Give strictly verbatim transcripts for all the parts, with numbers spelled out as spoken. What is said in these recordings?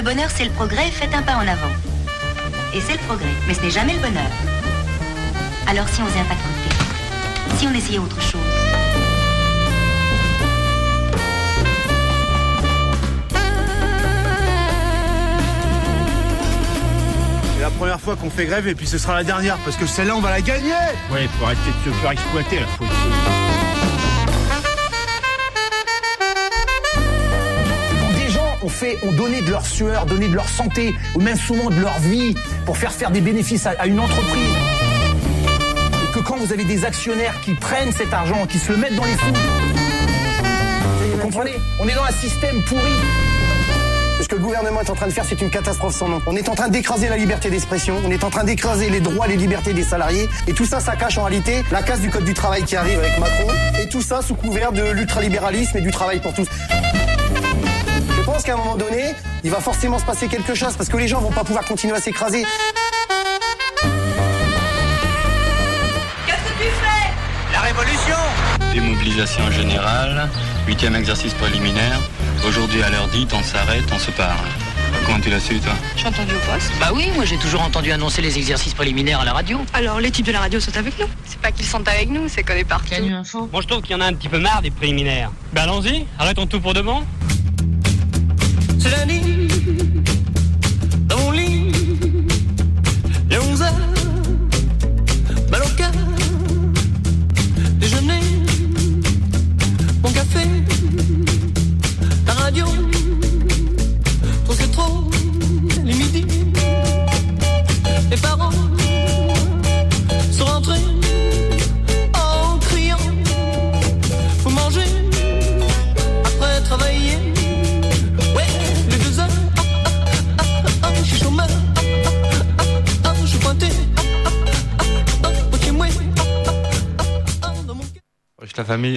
Le bonheur, c'est le progrès, faites un pas en avant. Et c'est le progrès, mais ce n'est jamais le bonheur. Alors si on faisait un pas de côté, si on essayait autre chose. C'est la première fois qu'on fait grève et puis ce sera la dernière, parce que celle-là, on va la gagner. Ouais, faut arrêter de se faire exploiter, là. Faut... On fait, on donnait de leur sueur, donnait de leur santé, ou même souvent de leur vie, pour faire faire des bénéfices à, à une entreprise. Et que quand vous avez des actionnaires qui prennent cet argent, qui se le mettent dans les sous, vous comprenez ? On est dans un système pourri. Ce que le gouvernement est en train de faire, c'est une catastrophe sans nom. On est en train d'écraser la liberté d'expression, on est en train d'écraser les droits, les libertés des salariés, et tout ça, ça cache en réalité la casse du code du travail qui arrive avec Macron, et tout ça sous couvert de l'ultralibéralisme et du travail pour tous. Je pense qu'à un moment donné, il va forcément se passer quelque chose parce que les gens vont pas pouvoir continuer à s'écraser. Qu'est-ce que tu fais ? La révolution. Démobilisation générale, huitième exercice préliminaire. Aujourd'hui à l'heure dite, on s'arrête, on se parle. Comment tu l'as su, toi ? J'ai entendu au poste. Bah oui, moi j'ai toujours entendu annoncer les exercices préliminaires à la radio. Alors les types de la radio sont avec nous. C'est pas qu'ils sont avec nous, c'est qu'on est partout. Canu Info. Moi je trouve qu'il y en a un petit peu marre des préliminaires. Bah allons-y, arrêtons tout pour de bon. C'est lundi, dans mon lit, il y a onze heures, mal au cœur, déjeuner, mon café, la radio, trop c'est trop, les midis, les parents sont rentrés en criant, faut manger après travailler. La famille.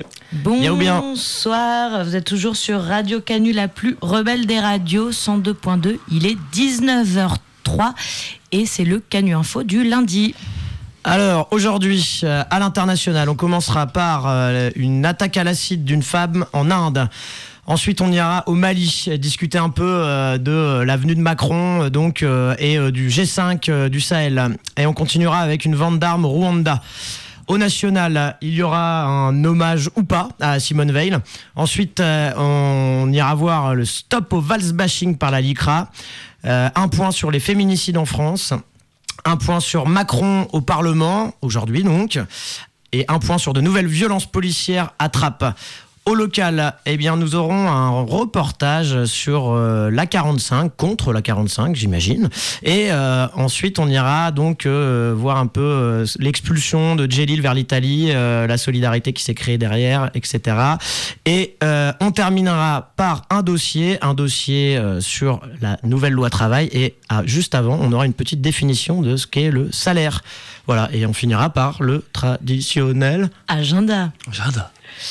Bonsoir, vous êtes toujours sur Radio Canu, la plus rebelle des radios, cent deux point deux. Il est dix-neuf heures trois et c'est le Canu Info du lundi. Alors aujourd'hui, à l'international, on commencera par une attaque à l'acide d'une femme en Inde. Ensuite, on ira au Mali discuter un peu euh, de euh, la venue de Macron donc, euh, et euh, du G cinq euh, du Sahel. Et on continuera avec une vente d'armes au Rwanda. Au national, il y aura un hommage ou pas à Simone Veil. Ensuite, euh, on ira voir le stop au vals bashing par la LICRA. Euh, un point sur les féminicides en France. Un point sur Macron au Parlement, aujourd'hui donc. Et un point sur de nouvelles violences policières à Trappes. Au local, eh bien, nous aurons un reportage sur euh, l'A quarante-cinq, contre l'A quarante-cinq, j'imagine. Et euh, ensuite, on ira donc euh, voir un peu euh, l'expulsion de Djelil vers l'Italie, euh, la solidarité qui s'est créée derrière, et cetera. Et euh, on terminera par un dossier, un dossier euh, sur la nouvelle loi travail. Et ah, juste avant, on aura une petite définition de ce qu'est le salaire. Voilà, et on finira par le traditionnel... Agenda. Agenda.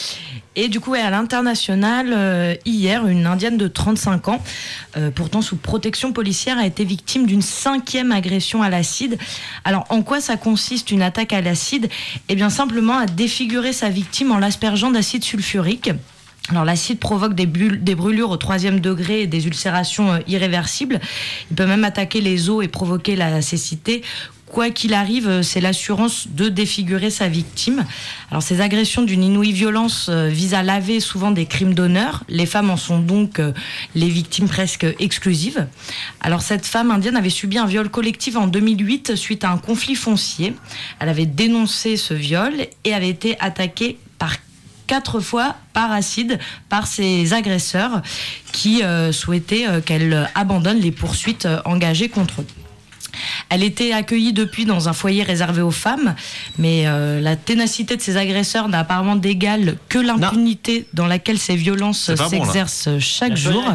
Et du coup, ouais, à l'international, euh, hier, une Indienne de trente-cinq ans, euh, pourtant sous protection policière, a été victime d'une cinquième agression à l'acide. Alors, en quoi ça consiste une attaque à l'acide ? Eh bien, simplement à défigurer sa victime en l'aspergeant d'acide sulfurique. Alors, l'acide provoque des, bulles, des brûlures au troisième degré et des ulcérations euh, irréversibles. Il peut même attaquer les os et provoquer la cécité. Quoi qu'il arrive, c'est l'assurance de défigurer sa victime. Alors, ces agressions d'une inouïe violence visent à laver souvent des crimes d'honneur. Les femmes en sont donc les victimes presque exclusives. Alors, cette femme indienne avait subi un viol collectif en deux mille huit suite à un conflit foncier. Elle avait dénoncé ce viol et avait été attaquée par quatre fois par acide par ses agresseurs qui euh, souhaitaient euh, qu'elle abandonne les poursuites euh, engagées contre eux. Elle était accueillie depuis dans un foyer réservé aux femmes, mais euh, la ténacité de ses agresseurs n'a apparemment d'égal que l'impunité non. dans laquelle ces violences s'exercent bon, chaque jour.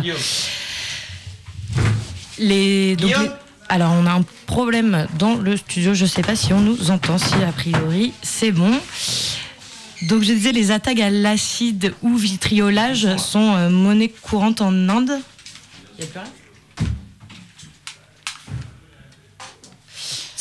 Les, donc, les, alors, on a un problème dans le studio, je ne sais pas si on nous entend, si a priori c'est bon. Donc je disais, les attaques à l'acide ou vitriolage sont euh, monnaie courante en Inde. Il n'y a plus rien ? Si,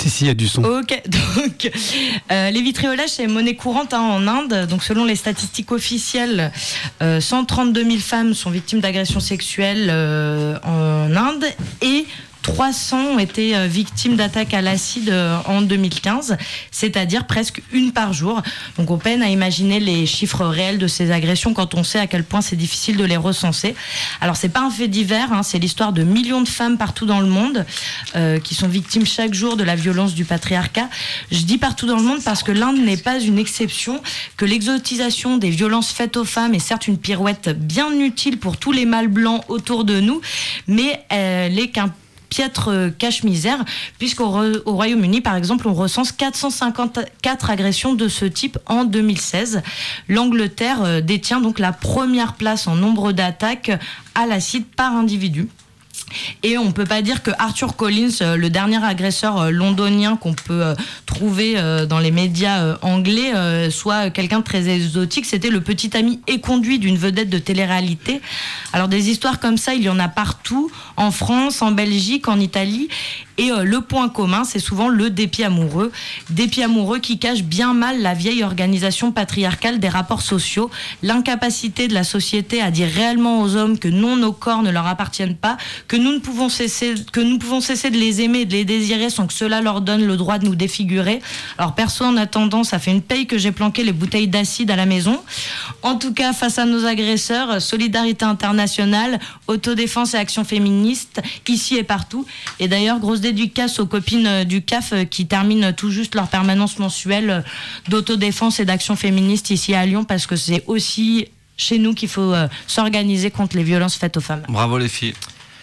Si, si, il y a du son. Ok, donc euh, les vitriolages, c'est monnaie courante hein, en Inde. Donc selon les statistiques officielles, euh, cent trente-deux mille femmes sont victimes d'agressions sexuelles euh, en Inde et trois cents ont été victimes d'attaques à l'acide en deux mille quinze, c'est-à-dire presque une par jour. Donc on peine à imaginer les chiffres réels de ces agressions quand on sait à quel point c'est difficile de les recenser. Alors c'est pas un fait divers, hein, c'est l'histoire de millions de femmes partout dans le monde euh, qui sont victimes chaque jour de la violence du patriarcat. Je dis partout dans le monde parce que l'Inde n'est pas une exception, que l'exotisation des violences faites aux femmes est certes une pirouette bien utile pour tous les mâles blancs autour de nous, mais elle est qu'un piètre cache-misère, puisqu'au Re- au Royaume-Uni, par exemple, on recense quatre cent cinquante-quatre agressions de ce type en deux mille seize. L'Angleterre euh, détient donc la première place en nombre d'attaques à l'acide par individu. Et on peut pas dire que Arthur Collins, le dernier agresseur londonien qu'on peut trouver dans les médias anglais, soit quelqu'un de très exotique. C'était le petit ami éconduit d'une vedette de télé-réalité. Alors des histoires comme ça, il y en a partout, en France, en Belgique, en Italie. Et euh, le point commun, c'est souvent le dépit amoureux. Dépit amoureux qui cache bien mal la vieille organisation patriarcale des rapports sociaux, l'incapacité de la société à dire réellement aux hommes que non, nos corps ne leur appartiennent pas, que nous ne pouvons cesser, que nous pouvons cesser de les aimer et de les désirer sans que cela leur donne le droit de nous défigurer. Alors perso, en attendant, ça fait une paye que j'ai planqué les bouteilles d'acide à la maison. En tout cas, face à nos agresseurs, solidarité internationale, autodéfense et action féministe, ici et partout. Et d'ailleurs, grosse dédicace aux copines du C A F qui terminent tout juste leur permanence mensuelle d'autodéfense et d'action féministe ici à Lyon, parce que c'est aussi chez nous qu'il faut s'organiser contre les violences faites aux femmes. Bravo les filles.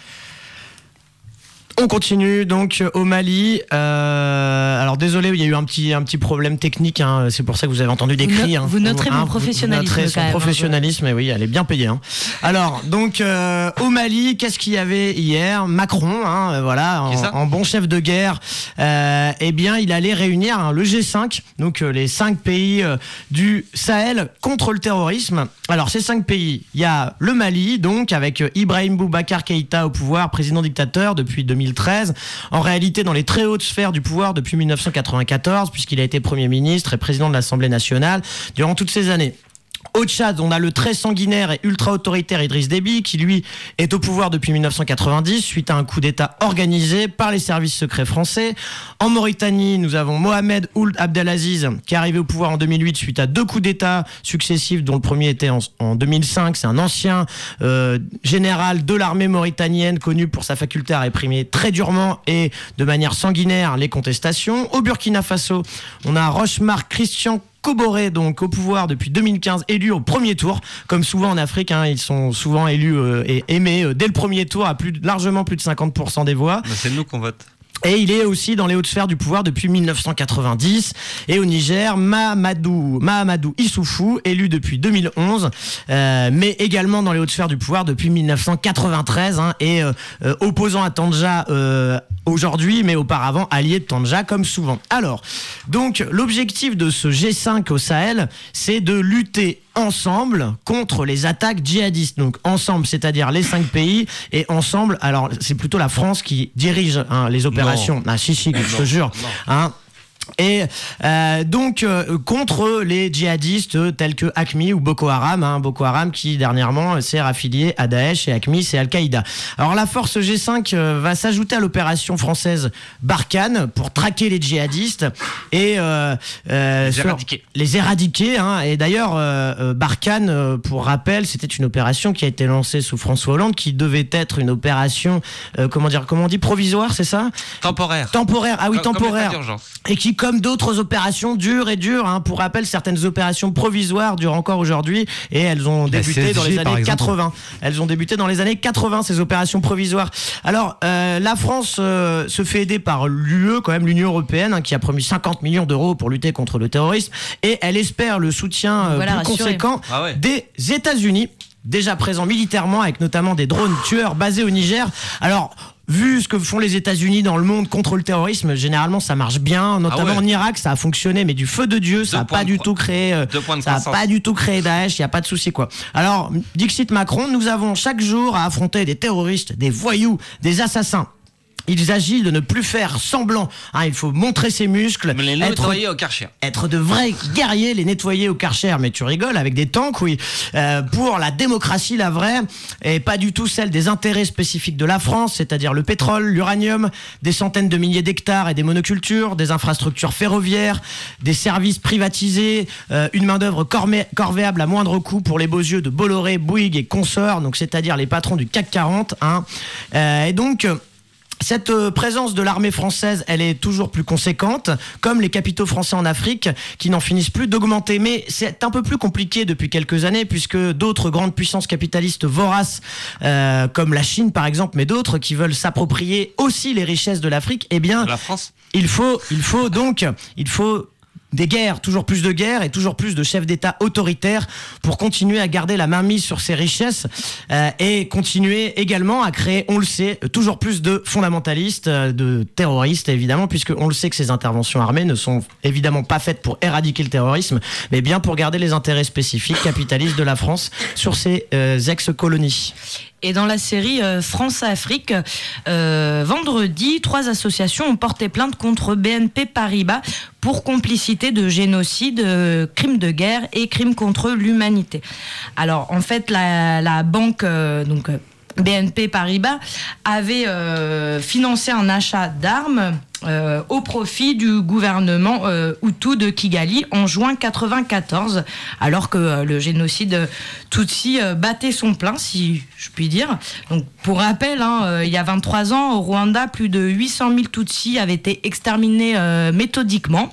On continue donc au Mali. Euh, alors désolé, il y a eu un petit un petit problème technique. Hein, c'est pour ça que vous avez entendu des cris. Vous, no- hein, vous noterez hein, mon professionnalisme. Vous noterez son quand professionnalisme, même, et oui, elle est bien payée. Hein. Alors donc euh, au Mali, qu'est-ce qu'il y avait hier? Macron, hein, voilà, en, en bon chef de guerre. Euh, eh bien, il allait réunir hein, le G cinq, donc euh, les cinq pays euh, du Sahel contre le terrorisme. Alors ces cinq pays, il y a le Mali, donc avec euh, Ibrahim Boubacar Keïta au pouvoir, président dictateur depuis deux mille treize. En réalité, dans les très hautes sphères du pouvoir depuis mille neuf cent quatre-vingt-quatorze, puisqu'il a été Premier ministre et président de l'Assemblée nationale durant toutes ces années. Au Tchad, on a le très sanguinaire et ultra-autoritaire Idriss Déby, qui lui est au pouvoir depuis mille neuf cent quatre-vingt-dix, suite à un coup d'État organisé par les services secrets français. En Mauritanie, nous avons Mohamed Ould Abdelaziz, qui est arrivé au pouvoir en deux mille huit suite à deux coups d'État successifs, dont le premier était en, en deux mille cinq. C'est un ancien euh, général de l'armée mauritanienne, connu pour sa faculté à réprimer très durement et de manière sanguinaire les contestations. Au Burkina Faso, on a Rochemar Christian Koboré, donc au pouvoir depuis deux mille quinze, élu au premier tour. Comme souvent en Afrique, hein, ils sont souvent élus euh, et aimés euh, dès le premier tour à plus, largement plus de cinquante pour cent des voix. Mais c'est nous qu'on vote. Et il est aussi dans les hautes sphères du pouvoir depuis mille neuf cent quatre-vingt-dix. Et au Niger, Mahamadou, Mahamadou Issoufou, élu depuis deux mille onze, euh, mais également dans les hautes sphères du pouvoir depuis mille neuf cent quatre-vingt-treize, hein, et euh, euh, opposant à Tandja euh, aujourd'hui, mais auparavant allié de Tandja, comme souvent. Alors, donc, l'objectif de ce G cinq au Sahel, c'est de lutter ensemble contre les attaques djihadistes. Donc ensemble, c'est-à-dire les cinq pays, et ensemble, alors c'est plutôt la France qui dirige hein, les opérations. Non. Ah si si, je te jure. Hein. Et euh, donc euh, contre les djihadistes tels que Aqmi ou Boko Haram, hein, Boko Haram qui dernièrement s'est affilié à Daesh, et Aqmi c'est Al-Qaïda. Alors la force G cinq euh, va s'ajouter à l'opération française Barkhane pour traquer les djihadistes et euh, euh, les éradiquer. Les éradiquer hein. Et d'ailleurs euh, Barkhane, euh, pour rappel, c'était une opération qui a été lancée sous François Hollande, qui devait être une opération euh, comment dire, comment on dit, provisoire, c'est ça? Temporaire. Temporaire. Ah oui, comme, temporaire. Comme et qui, comme d'autres opérations dures et dures, hein, pour rappel, certaines opérations provisoires durent encore aujourd'hui, et elles ont débuté C S G, dans les années quatre-vingts. Elles ont débuté dans les années quatre-vingts, ces opérations provisoires. Alors, euh, la France euh, se fait aider par l'U E, quand même, l'Union européenne, hein, qui a promis cinquante millions d'euros pour lutter contre le terrorisme, et elle espère le soutien euh, voilà, plus rassuré. conséquent ah ouais. des États-Unis, déjà présents militairement, avec notamment des drones tueurs basés au Niger. Alors, vu ce que font les États-Unis dans le monde contre le terrorisme, généralement ça marche bien, notamment ah ouais. en Irak, ça a fonctionné, mais du feu de Dieu, ça n'a pas du tout créé, euh, ça a pas du tout créé Daesh, il y a pas de souci quoi. Alors, Dixit Macron, nous avons chaque jour à affronter des terroristes, des voyous, des assassins. Il s'agit de ne plus faire semblant. Hein, il faut montrer ses muscles. Mais les nettoyer au Karcher. Être de vrais guerriers, les nettoyer au Karcher. Mais tu rigoles, avec des tanks, oui. Euh, pour la démocratie, la vraie, et pas du tout celle des intérêts spécifiques de la France, c'est-à-dire le pétrole, l'uranium, des centaines de milliers d'hectares et des monocultures, des infrastructures ferroviaires, des services privatisés, euh, une main-d'œuvre cormé- corvéable à moindre coût pour les beaux yeux de Bolloré, Bouygues et consorts, donc c'est-à-dire les patrons du C A C quarante. Hein. Euh, et donc... Cette présence de l'armée française, elle est toujours plus conséquente, comme les capitaux français en Afrique, qui n'en finissent plus d'augmenter. Mais c'est un peu plus compliqué depuis quelques années, puisque d'autres grandes puissances capitalistes voraces, euh, comme la Chine par exemple, mais d'autres qui veulent s'approprier aussi les richesses de l'Afrique, eh bien, la France. Il faut, il faut donc, il faut des guerres, toujours plus de guerres et toujours plus de chefs d'État autoritaires pour continuer à garder la mainmise sur ces richesses euh, et continuer également à créer, on le sait, toujours plus de fondamentalistes, euh, de terroristes évidemment, puisque on le sait que ces interventions armées ne sont évidemment pas faites pour éradiquer le terrorisme, mais bien pour garder les intérêts spécifiques capitalistes de la France sur ses euh, ex-colonies. Et dans la série euh, France-Afrique, euh, vendredi, trois associations ont porté plainte contre B N P Paribas pour complicité de génocide, euh, crimes de guerre et crimes contre l'humanité. Alors, en fait, la, la banque... Euh, donc, B N P Paribas avait euh, financé un achat d'armes euh, au profit du gouvernement euh, Hutu de Kigali en juin quatre-vingt-quatorze, alors que euh, le génocide Tutsi euh, battait son plein, si je puis dire. Donc, pour rappel, hein, euh, il y a vingt-trois ans, au Rwanda, plus de huit cent mille Tutsis avaient été exterminés euh, méthodiquement.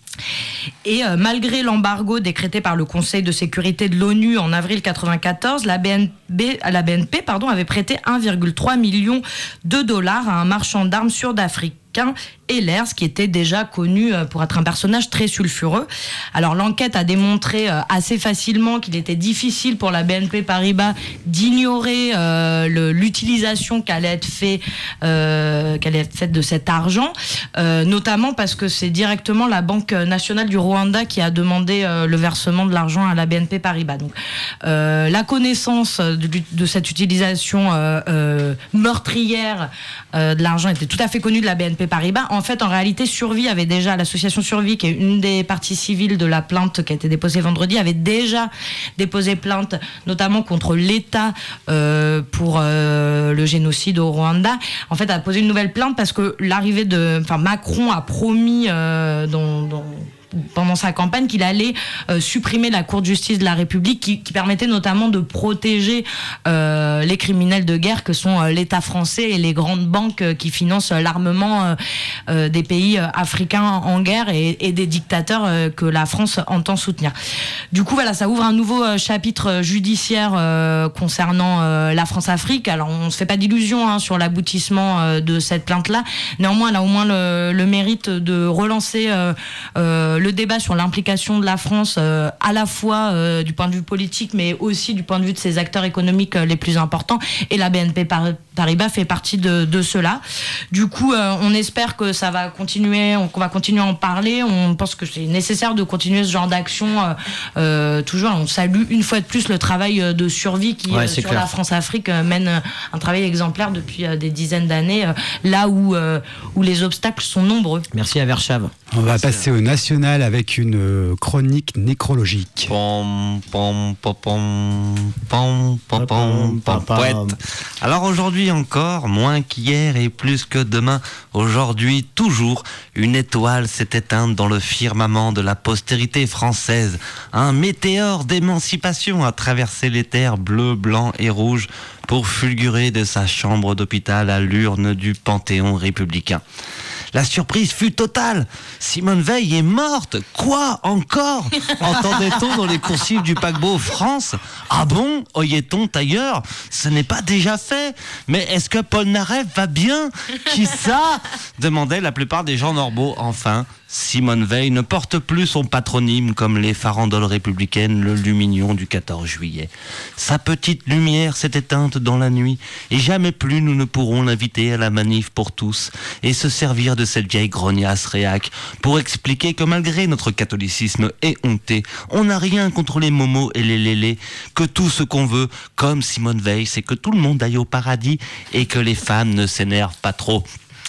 Et euh, malgré l'embargo décrété par le Conseil de sécurité de l'ONU en avril quatre-vingt-quatorze, la B N B, la B N P pardon, avait prêté un virgule trois million de dollars à un marchand d'armes sud-africain, Ehlers, qui était déjà connu pour être un personnage très sulfureux. Alors l'enquête a démontré assez facilement qu'il était difficile pour la B N P Paribas d'ignorer euh, le, l'utilisation qu'allait être fait, euh, qu'allait être faite de cet argent, euh, notamment parce que c'est directement la Banque nationale du Rwanda qui a demandé euh, le versement de l'argent à la B N P Paribas. Donc euh, la connaissance de, de cette utilisation euh, euh, meurtrière euh, de l'argent était tout à fait connue de la B N P Paribas. En fait, en réalité, Survie avait déjà, l'association Survie, qui est une des parties civiles de la plainte qui a été déposée vendredi, avait déjà déposé plainte, notamment contre l'État euh, pour euh, le génocide au Rwanda. En fait, a posé une nouvelle plainte parce que l'arrivée de, enfin, Macron a promis euh, dans, dans pendant sa campagne qu'il allait euh, supprimer la Cour de justice de la République qui, qui permettait notamment de protéger euh, les criminels de guerre que sont euh, l'État français et les grandes banques euh, qui financent euh, l'armement euh, euh, des pays euh, africains en guerre et, et des dictateurs euh, que la France entend soutenir. Du coup, voilà, ça ouvre un nouveau euh, chapitre judiciaire euh, concernant euh, la France-Afrique. Alors, on ne se fait pas d'illusions hein, sur l'aboutissement euh, de cette plainte-là. Néanmoins, elle a au moins le, le mérite de relancer euh, euh, le débat sur l'implication de la France euh, à la fois euh, du point de vue politique mais aussi du point de vue de ses acteurs économiques euh, les plus importants, et la B N P Paribas fait partie de, de cela. Du coup, euh, on espère que ça va continuer, on, qu'on va continuer à en parler. On pense que c'est nécessaire de continuer ce genre d'action. Euh, euh, toujours, on salue une fois de plus le travail de Survie qui, ouais, euh, sur clair. la France-Afrique, euh, mène un travail exemplaire depuis euh, des dizaines d'années, euh, là où, euh, où les obstacles sont nombreux. Merci à Verschave. On va passer au national avec une chronique nécrologique. Pom, pom, pom, pom, pom, pom, pom, pom, poète. Alors aujourd'hui encore, moins qu'hier et plus que demain, aujourd'hui toujours, une étoile s'est éteinte dans le firmament de la postérité française. Un météore d'émancipation a traversé les terres bleu, blanc et rouge pour fulgurer de sa chambre d'hôpital à l'urne du Panthéon républicain. La surprise fut totale. Simone Veil est morte. Quoi encore? Entendait-on dans les coursives du paquebot France? Ah bon? Oyait-on ailleurs? Ce n'est pas déjà fait. Mais est-ce que Paul Naref va bien? Qui ça? Demandaient la plupart des gens normaux. Enfin, Simone Veil ne porte plus son patronyme comme les farandoles républicaines le Lumignon du quatorze juillet. Sa petite lumière s'est éteinte dans la nuit et jamais plus nous ne pourrons l'inviter à la manif pour tous et se servir de cette vieille grognasse réac pour expliquer que malgré notre catholicisme éhonté, on n'a rien contre les momos et les lélés, que tout ce qu'on veut, comme Simone Veil, c'est que tout le monde aille au paradis et que les femmes ne s'énervent pas trop.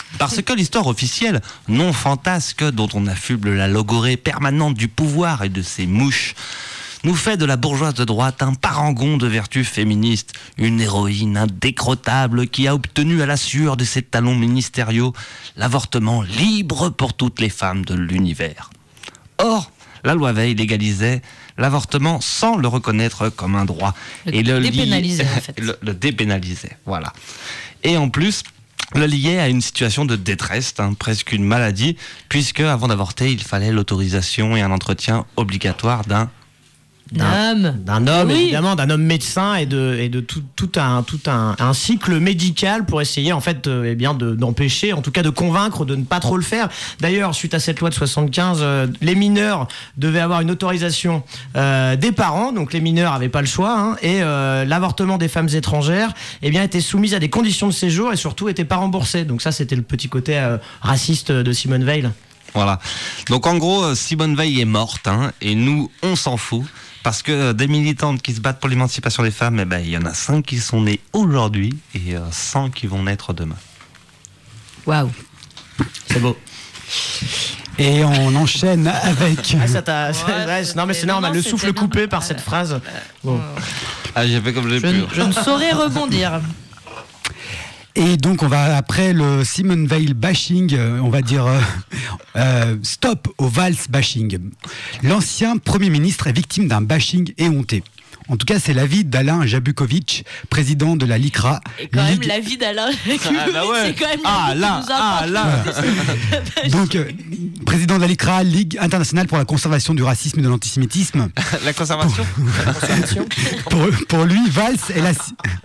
Parce que l'histoire officielle, non fantasque, dont on affuble la logorée permanente du pouvoir et de ses mouches, nous fait de la bourgeoise de droite un parangon de vertus féministes, une héroïne indécrottable qui a obtenu à la sueur de ses talons ministériaux l'avortement libre pour toutes les femmes de l'univers. Or, la loi Veil légalisait l'avortement sans le reconnaître comme un droit. Le et le dépénalisait, liait, en fait. le, le dépénalisait, voilà. Et en plus, le liait à une situation de détresse, hein, presque une maladie, puisque avant d'avorter, il fallait l'autorisation et un entretien obligatoire d'un D'un homme. D'un homme, Oui. évidemment, d'un homme médecin et de, et de tout, tout, un, tout un, un cycle médical pour essayer, en fait, euh, eh bien, de, d'empêcher, en tout cas de convaincre de ne pas trop le faire. D'ailleurs, suite à cette loi de soixante-quinze, euh, les mineurs devaient avoir une autorisation euh, des parents, donc les mineurs n'avaient pas le choix, hein, et euh, l'avortement des femmes étrangères, eh bien, était soumis à des conditions de séjour et surtout était pas remboursé. Donc ça, c'était le petit côté euh, raciste de Simone Veil. Voilà. Donc en gros, Simone Veil est morte, hein, et nous, on s'en fout. Parce que des militantes qui se battent pour l'émancipation des femmes, eh ben, il y en a cinq qui sont nées aujourd'hui et euh, cent qui vont naître demain. Waouh. C'est beau. Et on enchaîne avec... Ah, ça t'a... Ouais, ouais, non, mais c'est non, normal, non, le c'était souffle coupé normal. par cette phrase. Bon. Ah, j'ai fait comme j'ai Je, pu. ne- je ne saurais rebondir. Et donc on va, après le Simone Veil bashing, euh, on va dire euh, euh, stop au Valls bashing. L'ancien Premier ministre est victime d'un bashing éhonté. En tout cas, c'est l'avis d'Alain Jabukovic, président de la LICRA. Et quand même, Ligue- la vie d'Alain, Ah, bah ouais. c'est quand même Ah, la vie là, qui nous importe. ah, là. Donc, euh, président de la LICRA, Ligue internationale pour la conservation du racisme et de l'antisémitisme. La conservation. Pour, pour lui, Valls est la...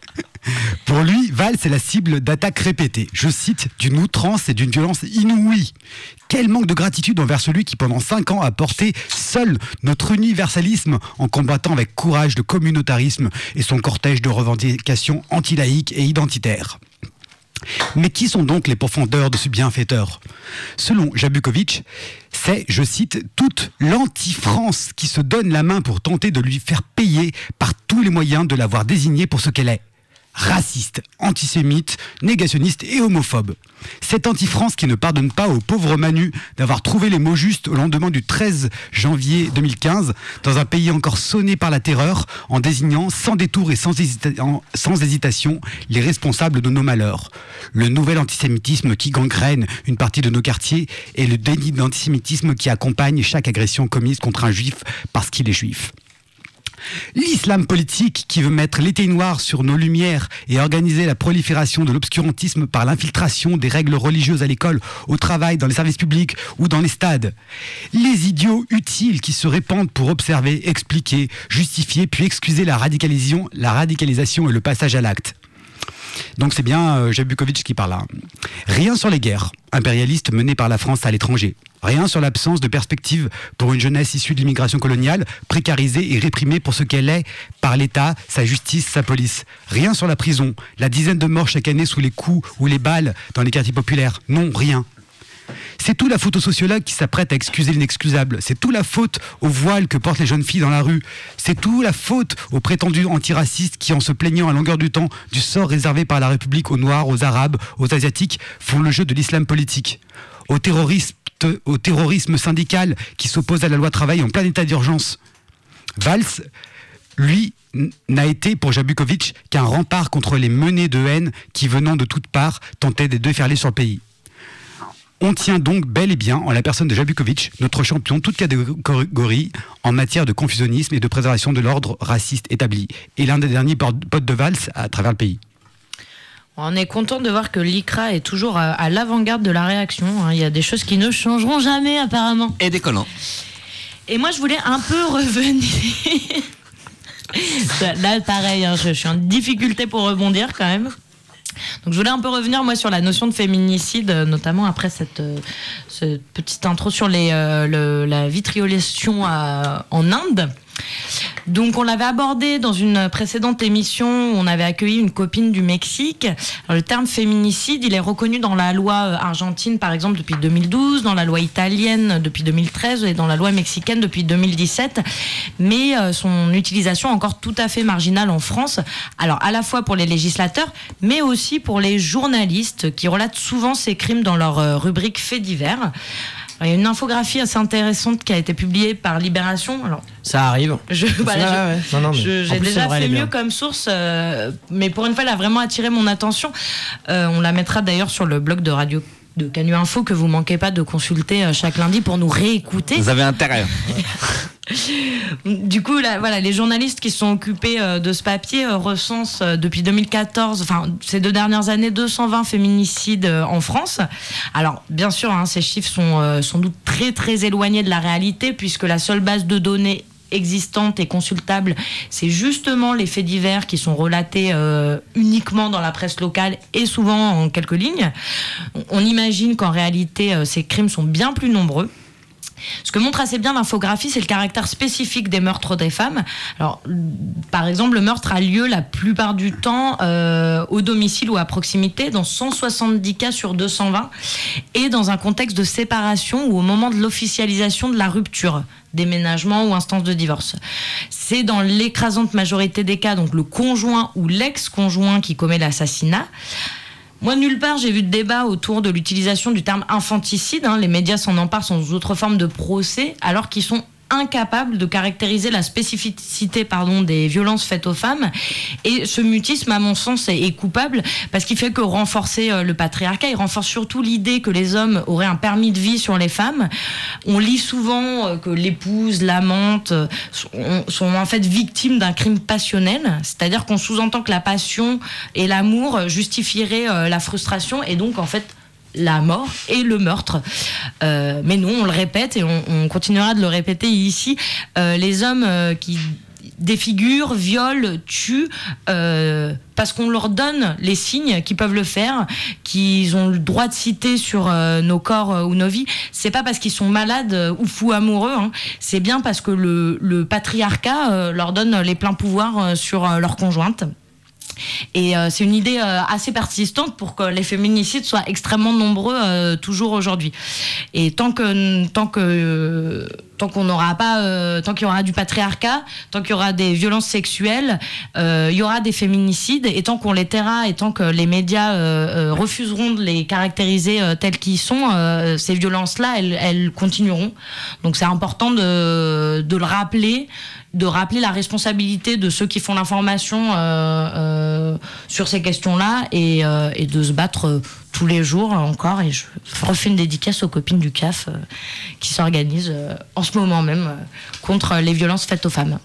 Pour lui, Valls est la cible d'attaques répétées. Je cite, d'une outrance et d'une violence inouïe. Quel manque de gratitude envers celui qui, pendant cinq ans, a porté seul notre universalisme en combattant avec courage le communautarisme et son cortège de revendications anti-laïques et identitaires. Mais qui sont donc les pourfendeurs de ce bienfaiteur ? Selon Jabukovic, c'est, je cite, toute l'anti-France qui se donne la main pour tenter de lui faire payer par tous les moyens de l'avoir désignée pour ce qu'elle est. Raciste, antisémite, négationniste et homophobe. Cette anti-France qui ne pardonne pas au pauvre Manu d'avoir trouvé les mots justes au lendemain du treize janvier deux mille quinze, dans un pays encore sonné par la terreur, en désignant sans détour et sans, hésita- en- sans hésitation les responsables de nos malheurs. Le nouvel antisémitisme qui gangrène une partie de nos quartiers et le déni d'antisémitisme qui accompagne chaque agression commise contre un juif parce qu'il est juif. L'islam politique qui veut mettre l'été noir sur nos lumières et organiser la prolifération de l'obscurantisme par l'infiltration des règles religieuses à l'école, au travail, dans les services publics ou dans les stades. Les idiots utiles qui se répandent pour observer, expliquer, justifier puis excuser la radicalisation, la radicalisation et le passage à l'acte. Donc c'est bien euh, Jabukovic qui parle là. Rien sur les guerres impérialistes menées par la France à l'étranger. Rien sur l'absence de perspective pour une jeunesse issue de l'immigration coloniale, précarisée et réprimée pour ce qu'elle est par l'État, sa justice, sa police. Rien sur la prison, la dizaine de morts chaque année sous les coups ou les balles dans les quartiers populaires. Non, rien. C'est tout la faute aux sociologues qui s'apprêtent à excuser l'inexcusable. C'est tout la faute au voile que portent les jeunes filles dans la rue. C'est tout la faute aux prétendus antiracistes qui, en se plaignant à longueur du temps du sort réservé par la République aux Noirs, aux Arabes, aux Asiatiques, font le jeu de l'islam politique. Aux terroristes, au terrorisme syndical qui s'oppose à la loi travail en plein état d'urgence. Valls, lui, n'a été pour Jabukovic qu'un rempart contre les menées de haine qui, venant de toutes parts, tentaient de déferler sur le pays. On tient donc bel et bien en la personne de Jabukovic, notre champion toute catégorie en matière de confusionnisme et de préservation de l'ordre raciste établi, et l'un des derniers potes de Valls à travers le pays. On est content de voir que l'ICRA est toujours à, à l'avant-garde de la réaction. Il y a des choses qui ne changeront jamais apparemment. Et décollant. Et moi je voulais un peu revenir... Là pareil, hein, je, je suis en difficulté pour rebondir quand même. Donc je voulais un peu revenir moi sur la notion de féminicide, notamment après cette, euh, cette petite intro sur les, euh, le, la vitriolation à, en Inde. Donc on l'avait abordé dans une précédente émission où on avait accueilli une copine du Mexique. Alors, le terme féminicide, il est reconnu dans la loi argentine par exemple depuis deux mille douze, dans la loi italienne depuis deux mille treize et dans la loi mexicaine depuis deux mille dix-sept, mais euh, son utilisation est encore tout à fait marginale en France. Alors à la fois pour les législateurs, mais aussi pour les journalistes qui relatent souvent ces crimes dans leur euh, rubrique faits divers. Il y a une infographie assez intéressante qui a été publiée par Libération. Alors, ça arrive. Je, voilà, ouais, ouais. je, non, non, je, j'ai plus, déjà vrai, fait mieux comme source, euh, mais pour une fois, elle a vraiment attiré mon attention. Euh, on la mettra d'ailleurs sur le blog de Radio de Canu Info que vous manquez pas de consulter euh, chaque lundi pour nous réécouter. Vous avez intérêt. Du coup, là, voilà, les journalistes qui sont occupés euh, de ce papier euh, recensent euh, depuis deux mille quatorze, enfin ces deux dernières années, deux cent vingt féminicides euh, en France. Alors, bien sûr, hein, ces chiffres sont euh, sans doute très très éloignés de la réalité puisque la seule base de données existante et consultable, c'est justement les faits divers qui sont relatés euh, uniquement dans la presse locale et souvent en quelques lignes. On imagine qu'en réalité, euh, ces crimes sont bien plus nombreux. Ce que montre assez bien l'infographie, c'est le caractère spécifique des meurtres des femmes. Alors, par exemple, le meurtre a lieu la plupart du temps euh, au domicile ou à proximité, dans cent soixante-dix cas sur deux cent vingt, et dans un contexte de séparation ou au moment de l'officialisation de la rupture, déménagement ou instance de divorce. C'est dans l'écrasante majorité des cas, donc le conjoint ou l'ex-conjoint qui commet l'assassinat. Moi, nulle part, j'ai vu de débat autour de l'utilisation du terme infanticide. Hein. Les médias s'en emparent sans autre forme de procès, alors qu'ils sont incapables de caractériser la spécificité pardon, des violences faites aux femmes. Et ce mutisme, à mon sens, est, est coupable parce qu'il fait que renforcer euh, le patriarcat. Il renforce surtout l'idée que les hommes auraient un permis de vie sur les femmes. On lit souvent euh, que l'épouse, l'amante euh, sont, sont en fait victimes d'un crime passionnel. C'est-à-dire qu'on sous-entend que la passion et l'amour justifieraient euh, la frustration et donc, en fait, la mort et le meurtre. Euh, mais non, on le répète et on, on continuera de le répéter ici. Euh, les hommes euh, qui défigurent, violent, tuent, euh, parce qu'on leur donne les signes qu'ils peuvent le faire, qu'ils ont le droit de citer sur euh, nos corps euh, ou nos vies. C'est pas parce qu'ils sont malades euh, ou fous amoureux, hein. C'est bien parce que le, le patriarcat euh, leur donne les pleins pouvoirs euh, sur euh, leur conjointe. Et euh, c'est une idée euh, assez persistante pour que les féminicides soient extrêmement nombreux euh, toujours aujourd'hui. Et tant que tant que euh, tant qu'on n'aura pas, euh, tant qu'il y aura du patriarcat, tant qu'il y aura des violences sexuelles, euh, il y aura des féminicides. Et tant qu'on les taira et tant que les médias euh, euh, refuseront de les caractériser euh, tels qu'ils sont, euh, ces violences-là, elles, elles continueront. Donc c'est important de de le rappeler. de rappeler la responsabilité de ceux qui font l'information euh, euh, sur ces questions-là et, euh, et de se battre euh, tous les jours euh, encore. Et je refais une dédicace aux copines du C A F euh, qui s'organisent euh, en ce moment même euh, contre les violences faites aux femmes.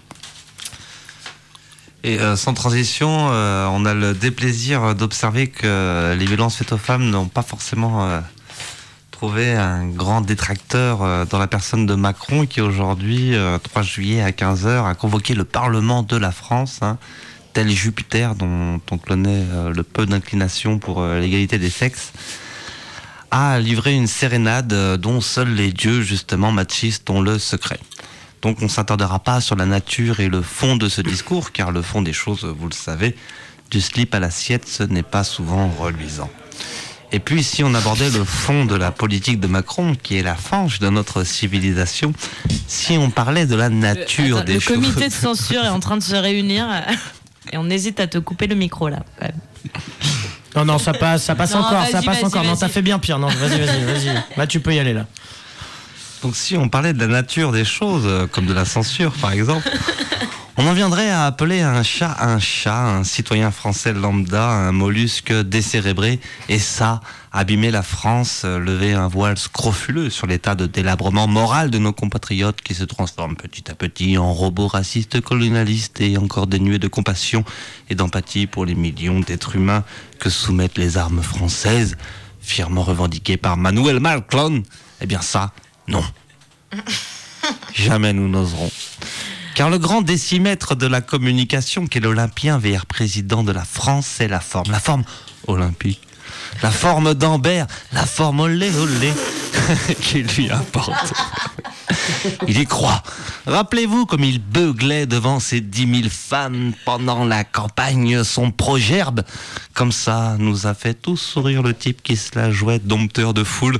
Et euh, sans transition, euh, on a le déplaisir d'observer que les violences faites aux femmes n'ont pas forcément... Euh trouvé un grand détracteur euh, dans la personne de Macron qui aujourd'hui, euh, trois juillet à quinze heures, a convoqué le Parlement de la France, hein, tel Jupiter dont on connaît euh, le peu d'inclination pour euh, l'égalité des sexes, a livré une sérénade euh, dont seuls les dieux justement machistes ont le secret. Donc on ne s'attardera pas sur la nature et le fond de ce discours, car le fond des choses, vous le savez, du slip à l'assiette, ce n'est pas souvent reluisant. Et puis, si on abordait le fond de la politique de Macron, qui est la fange de notre civilisation, si on parlait de la nature Attends, des le choses... Le comité de censure est en train de se réunir et on hésite à te couper le micro, là, quand même. Non, non, ça passe, ça passe non, encore, vas-y, ça passe vas-y, encore. vas-y. Non, t'as fait bien pire. Non, vas-y, vas-y, vas-y. Là, tu peux y aller, là. Donc, si on parlait de la nature des choses, comme de la censure, par exemple... On en viendrait à appeler un chat un chat, un citoyen français lambda, un mollusque décérébré, et ça, abîmer la France, lever un voile scrofuleux sur l'état de délabrement moral de nos compatriotes qui se transforment petit à petit en robots racistes, colonialistes et encore dénués de compassion et d'empathie pour les millions d'êtres humains que soumettent les armes françaises, fièrement revendiquées par Manuel Macron. Eh bien ça, non. Jamais nous n'oserons. Car le grand décimètre de la communication qu'est l'Olympien V R président de la France, c'est la forme. La forme olympique. La forme d'Ambert. La forme olé olé qu'il lui apporte. Il y croit. Rappelez-vous comme il beuglait devant ses dix mille fans pendant la campagne son progerbe. Comme ça, nous a fait tous sourire le type qui se la jouait dompteur de foule.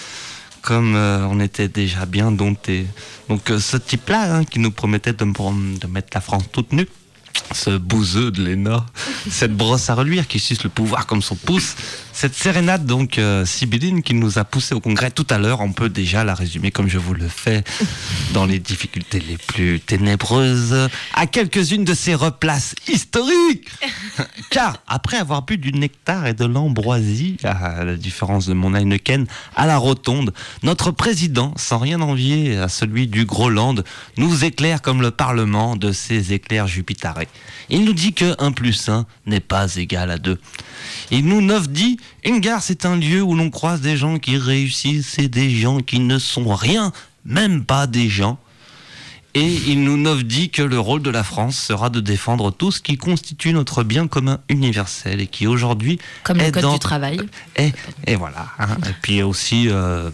Comme euh, on était déjà bien domptés. Donc euh, ce type-là, hein, qui nous promettait de, de mettre la France toute nue, ce bouseux de l'E N A, cette brosse à reluire qui suce le pouvoir comme son pouce, cette sérénade donc euh, sibylline qui nous a poussé au congrès tout à l'heure, on peut déjà la résumer comme je vous le fais dans les difficultés les plus ténébreuses à quelques-unes de ces replaces historiques. Car après avoir bu du nectar et de l'ambroisie, à la différence de mon Heineken, à la rotonde, notre président, sans rien envier à celui du Groland, nous éclaire comme le Parlement de ses éclairs jupitarés. Il nous dit que un plus un n'est pas égal à deux. Il nous neuf dit, une gare c'est un lieu où l'on croise des gens qui réussissent et des gens qui ne sont rien, même pas des gens. Et il nous neuf dit que le rôle de la France sera de défendre tout ce qui constitue notre bien commun universel et qui aujourd'hui comme est le code dans... du travail. Et, et voilà. Hein. Et puis aussi... Euh...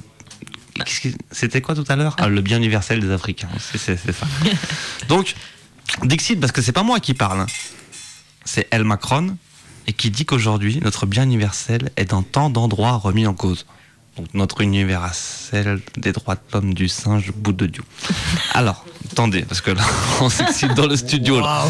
C'était quoi tout à l'heure ah, le bien universel des Africains. C'est, c'est, c'est ça. Donc, Dixit, parce que c'est pas moi qui parle, hein. C'est Elle Macron, et qui dit qu'aujourd'hui, notre bien universel est dans tant d'endroits remis en cause. Donc notre universel des droits de l'homme, du singe, bout de Dieu. Alors, attendez, parce que là, on s'excite dans le studio. Là.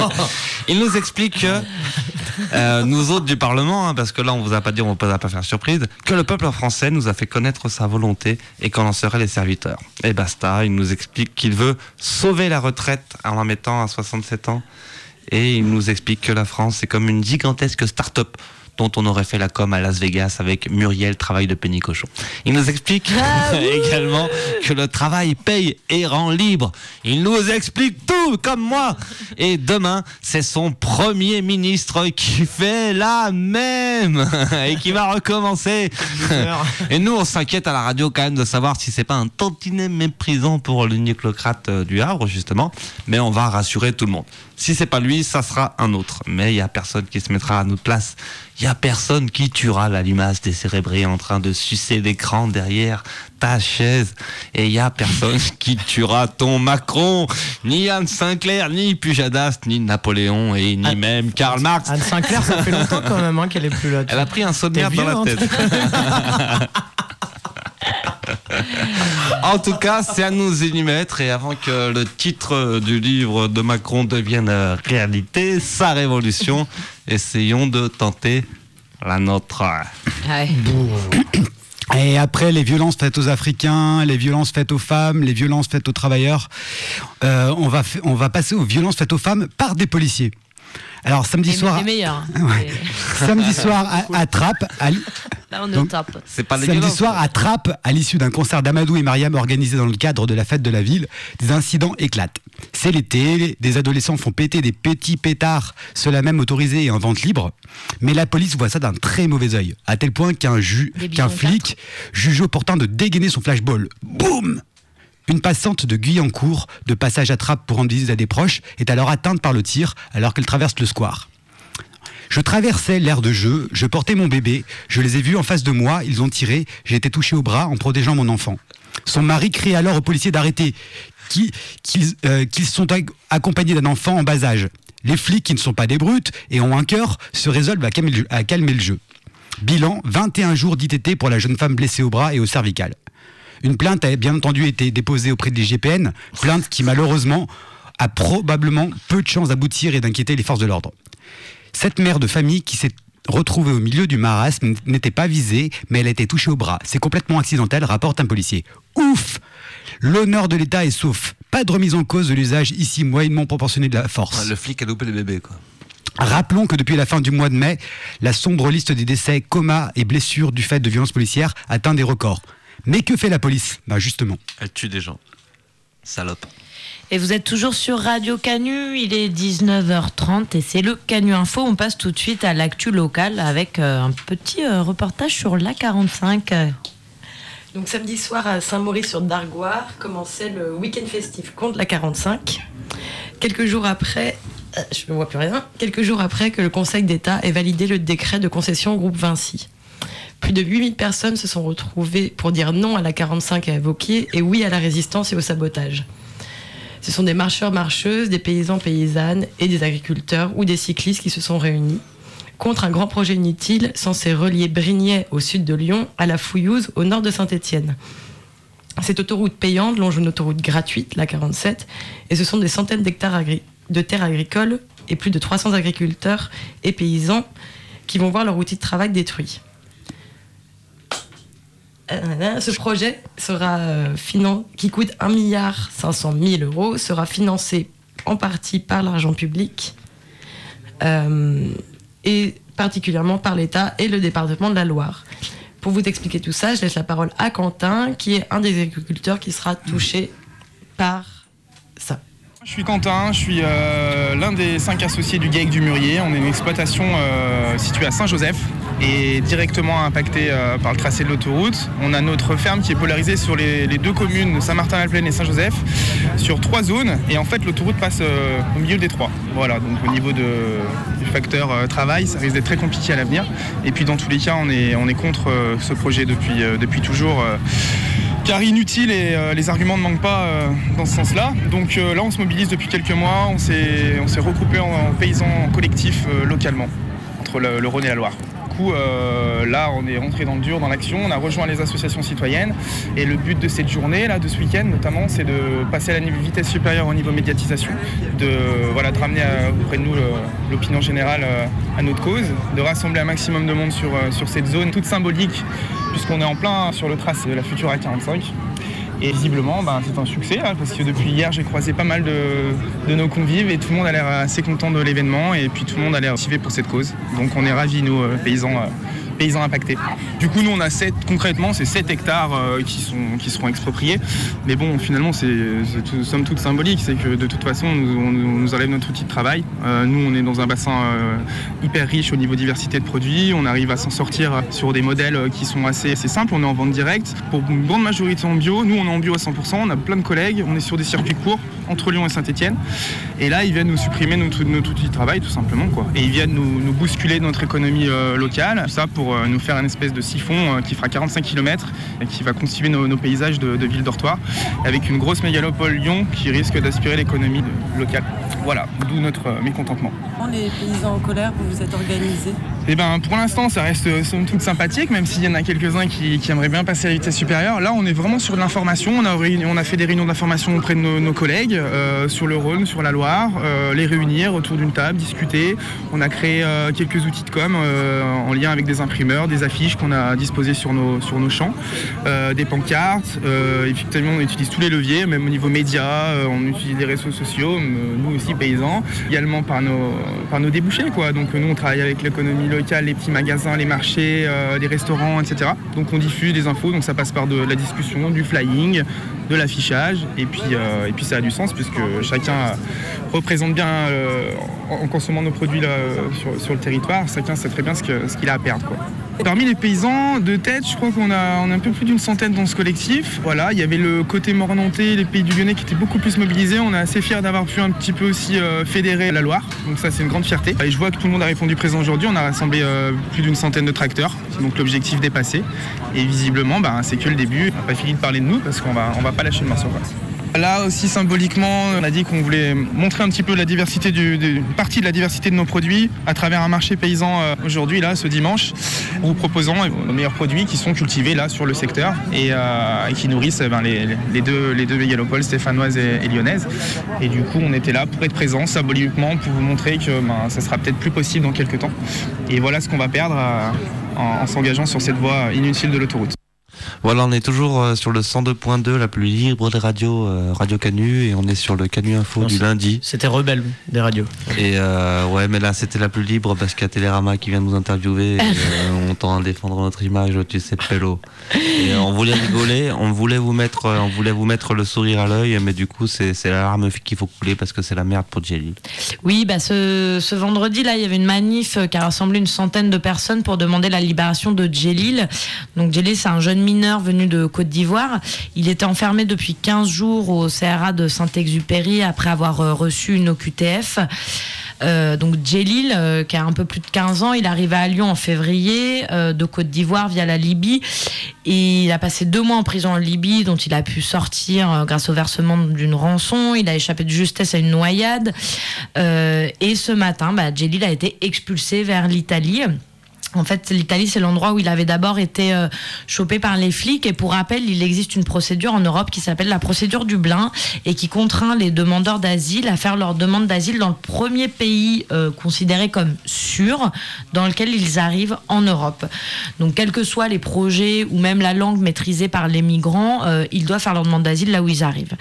Il nous explique que, euh, nous autres du Parlement, hein, parce que là, on vous a pas dit, on ne va pas faire surprise, que le peuple français nous a fait connaître sa volonté et qu'on en serait les serviteurs. Et basta, il nous explique qu'il veut sauver la retraite en la mettant à soixante-sept ans. Et il nous explique que la France, c'est comme une gigantesque start-up dont on aurait fait la com à Las Vegas avec Muriel, travail de pénicochon. Il nous explique ah, également que le travail paye et rend libre. Il nous explique tout, comme moi. Et demain, c'est son premier ministre qui fait la même et qui va recommencer. Et nous, on s'inquiète à la radio quand même de savoir si c'est pas un tantinet méprisant pour le nucléocrate du Havre, justement. Mais on va rassurer tout le monde. Si c'est pas lui, ça sera un autre. Mais il y a personne qui se mettra à notre place. Il y a personne qui tuera la limace décérébrée en train de sucer l'écran derrière ta chaise. Et il y a personne qui tuera ton Macron, ni Anne Sinclair, ni Pujadas, ni Napoléon, et ni Anne, même Karl Marx. Anne Sinclair, ça fait longtemps quand même hein, qu'elle est plus là. Elle a pris un sommaire dans la tête. En tout cas, c'est à nous y mettre, et avant que le titre du livre de Macron devienne réalité, sa révolution, essayons de tenter la nôtre. Ouais. Et après, les violences faites aux Africains, les violences faites aux femmes, les violences faites aux travailleurs, euh, on, va f- on va passer aux violences faites aux femmes par des policiers. Alors samedi et soir, les meilleurs. Ouais. Samedi soir à, à Trappes, à l... là on est Donc, au top. C'est pas les samedi violences. soir à Trappes, à l'issue d'un concert d'Amadou et Mariam organisé dans le cadre de la fête de la ville, des incidents éclatent. C'est l'été, des adolescents font péter des petits pétards, ceux-là même autorisés et en vente libre. Mais la police voit ça d'un très mauvais œil, à tel point qu'un, ju- qu'un flic juge opportun de dégainer son flashball. Boum! Une passante de Guyancourt, de passage à Trappes pour rendre visite à des proches, est alors atteinte par le tir alors qu'elle traverse le square. Je traversais l'aire de jeu, je portais mon bébé, je les ai vus en face de moi, ils ont tiré, j'ai été touché au bras en protégeant mon enfant. Son mari crie alors aux policiers d'arrêter, qu'ils, qu'ils, euh, qu'ils sont accompagnés d'un enfant en bas âge. Les flics, qui ne sont pas des brutes et ont un cœur, se résolvent à calmer le jeu. À calmer le jeu. Bilan, vingt et un jours d'I T T pour la jeune femme blessée au bras et au cervical. Une plainte a bien entendu été déposée auprès de l'I G P N, plainte qui malheureusement a probablement peu de chances d'aboutir et d'inquiéter les forces de l'ordre. Cette mère de famille qui s'est retrouvée au milieu du marasme n'était pas visée, mais elle a été touchée au bras. C'est complètement accidentel, rapporte un policier. Ouf! L'honneur de l'État est sauf. Pas de remise en cause de l'usage ici moyennement proportionné de la force. Ouais, le flic a loupé le bébé, quoi. Rappelons que depuis la fin du mois de mai, la sombre liste des décès, comas et blessures du fait de violences policières atteint des records. Mais que fait la police ? Bah justement. Elle tue des gens. Salope. Et vous êtes toujours sur Radio Canu, il est dix-neuf heures trente et c'est le Canu Info. On passe tout de suite à l'actu locale avec euh, un petit euh, reportage sur l'A quarante-cinq. Donc samedi soir à Saint-Maurice-sur-Dargoire commençait le week-end festif contre l'A quarante-cinq. Quelques jours après, euh, je ne vois plus rien, quelques jours après que le Conseil d'État ait validé le décret de concession au groupe Vinci. Plus de huit mille personnes se sont retrouvées pour dire non à la quarante-cinq à évoquer et oui à la résistance et au sabotage. Ce sont des marcheurs, marcheuses, des paysans, paysannes et des agriculteurs ou des cyclistes qui se sont réunis contre un grand projet inutile censé relier Brignais au sud de Lyon à la Fouillouse au nord de Saint-Étienne. Cette autoroute payante longe une autoroute gratuite, la quarante-sept, et ce sont des centaines d'hectares agri- de terres agricoles et plus de trois cents agriculteurs et paysans qui vont voir leur outil de travail détruit. Ce projet sera euh, finan- qui coûte un milliard cinq cent mille euros sera financé en partie par l'argent public euh, et particulièrement par l'État et le département de la Loire. Pour vous expliquer tout ça, je laisse la parole à Quentin, qui est un des agriculteurs qui sera touché par ça. Je suis Quentin, je suis euh, l'un des cinq associés du GAEC du Murier. On est une exploitation euh, située à Saint-Joseph et directement impactée euh, par le tracé de l'autoroute. On a notre ferme qui est polarisée sur les, les deux communes, Saint-Martin-la-Plaine et Saint-Joseph, sur trois zones. Et en fait, l'autoroute passe euh, au milieu des trois. Voilà, donc au niveau de, du facteur euh, travail, ça risque d'être très compliqué à l'avenir. Et puis dans tous les cas, on est, on est contre euh, ce projet depuis, euh, depuis toujours. Euh, car inutile et euh, les arguments ne manquent pas euh, dans ce sens-là. Donc euh, là, on se mobilise depuis quelques mois, on s'est, on s'est regroupé en, en paysans collectifs euh, localement, entre le, le Rhône et la Loire. Du coup, euh, là, on est rentré dans le dur, dans l'action, on a rejoint les associations citoyennes et le but de cette journée, là, de ce week-end notamment, c'est de passer à la vitesse supérieure au niveau médiatisation, de, voilà, de ramener à, auprès de nous le, l'opinion générale euh, à notre cause, de rassembler un maximum de monde sur, euh, sur cette zone toute symbolique, puisqu'on est en plein sur le tracé de la future A quarante-cinq. Et visiblement, ben, c'est un succès, hein, parce que depuis hier, j'ai croisé pas mal de, de nos convives et tout le monde a l'air assez content de l'événement et puis tout le monde a l'air motivé pour cette cause. Donc on est ravis, nous, euh, paysans, euh, paysans impactés. Du coup, nous, on a sept, concrètement, c'est sept hectares euh, qui, sont, qui seront expropriés. Mais bon, finalement, c'est, c'est tout, somme toute symbolique. C'est que de toute façon, on nous, on nous enlève notre outil de travail. Euh, nous, on est dans un bassin euh, hyper riche au niveau diversité de produits. On arrive à s'en sortir sur des modèles qui sont assez, assez simples. On est en vente directe. Pour une grande majorité en bio. Nous, on est en bio à cent pour cent. On a plein de collègues. On est sur des circuits courts entre Lyon et Saint-Étienne. Et là, ils viennent nous supprimer notre, notre outil de travail, tout simplement, quoi. Et ils viennent nous, nous bousculer notre économie euh, locale. Ça pour euh, nous faire une espèce de siphon euh, qui fera quarante-cinq kilomètres et qui va constituer nos, nos paysages de, de ville dortoir avec une grosse mégalopole Lyon qui risque d'aspirer l'économie de, locale. Voilà, d'où notre euh, mécontentement. Les paysans en colère, vous vous êtes organisés? Eh ben, pour l'instant, ça reste euh, somme toute sympathique, même s'il y en a quelques-uns qui, qui aimeraient bien passer à la vitesse supérieure. Là, on est vraiment sur de l'information. On a, on a fait des réunions d'information auprès de nos, nos collègues euh, sur le Rhône, sur la Loire, euh, les réunir autour d'une table, discuter. On a créé euh, quelques outils de com euh, en lien avec des imprimeurs, des affiches qu'on a disposées sur nos, sur nos champs, euh, des pancartes. Euh, effectivement, on utilise tous les leviers, même au niveau médias, euh, on utilise des réseaux sociaux, nous aussi paysans, également par nos, par nos débouchés, quoi. Donc nous, on travaille avec l'économie locale, les petits magasins, les marchés, euh, les restaurants, et cetera. Donc on diffuse des infos, donc ça passe par de la discussion, du flying, de l'affichage, et puis, euh, et puis ça a du sens puisque chacun représente bien, euh, en, en consommant nos produits là, sur, sur le territoire, chacun sait très bien ce, que, ce qu'il a à perdre, quoi. Parmi les paysans de tête, je crois qu'on a, on a un peu plus d'une centaine dans ce collectif. Voilà, il y avait le côté mornantais, les pays du Lyonnais qui étaient beaucoup plus mobilisés. On est assez fiers d'avoir pu un petit peu aussi euh, fédérer la Loire. Donc ça, c'est une grande fierté. Et je vois que tout le monde a répondu présent aujourd'hui. On a rassemblé euh, plus d'une centaine de tracteurs. Donc l'objectif dépassé. Et visiblement, bah, c'est que le début. On n'a pas fini de parler de nous parce qu'on va, on va pas lâcher le morceau. Là aussi symboliquement, on a dit qu'on voulait montrer un petit peu la diversité du, du, une partie de la diversité de nos produits à travers un marché paysan euh, aujourd'hui, là, ce dimanche, en vous proposant nos meilleurs produits qui sont cultivés là sur le secteur et, euh, et qui nourrissent eh ben, les, les deux, les deux mégalopoles stéphanoises et, et lyonnaises. Et du coup, on était là pour être présents symboliquement pour vous montrer que ben, ça sera peut-être plus possible dans quelques temps. Et voilà ce qu'on va perdre euh, en, en s'engageant sur cette voie inutile de l'autoroute. Voilà, on est toujours euh, sur le cent deux point deux, la plus libre des radios, euh, Radio Canu, et on est sur le Canu Info non, du lundi. C'était Rebelle des radios. Et euh, ouais, mais là c'était la plus libre parce qu'il y a Télérama qui vient de nous interviewer. Et, euh, on tend à défendre notre image, tu sais, Pello. Et euh, on voulait rigoler, on voulait vous mettre, on voulait vous mettre le sourire à l'œil, mais du coup c'est, c'est l'alarme qu'il faut couler parce que c'est la merde pour Djelil. Oui, bah ce, ce vendredi là, il y avait une manif qui a rassemblé une centaine de personnes pour demander la libération de Djelil. Donc Djelil, c'est un jeune mineur venu de Côte d'Ivoire. Il était enfermé depuis quinze jours au C R A de Saint-Exupéry après avoir reçu une O Q T F. Euh, donc Djelil, euh, qui a un peu plus de quinze ans, il arrive à Lyon en février, euh, de Côte d'Ivoire via la Libye. Et il a passé deux mois en prison en Libye, dont il a pu sortir euh, grâce au versement d'une rançon. Il a échappé de justesse à une noyade. Euh, et ce matin, bah, Djelil a été expulsé vers l'Italie. En fait, l'Italie, c'est l'endroit où il avait d'abord été euh, chopé par les flics. Et pour rappel, il existe une procédure en Europe qui s'appelle la procédure Dublin et qui contraint les demandeurs d'asile à faire leur demande d'asile dans le premier pays euh, considéré comme sûr dans lequel ils arrivent en Europe. Donc, quels que soient les projets ou même la langue maîtrisée par les migrants, euh, ils doivent faire leur demande d'asile là où ils arrivent.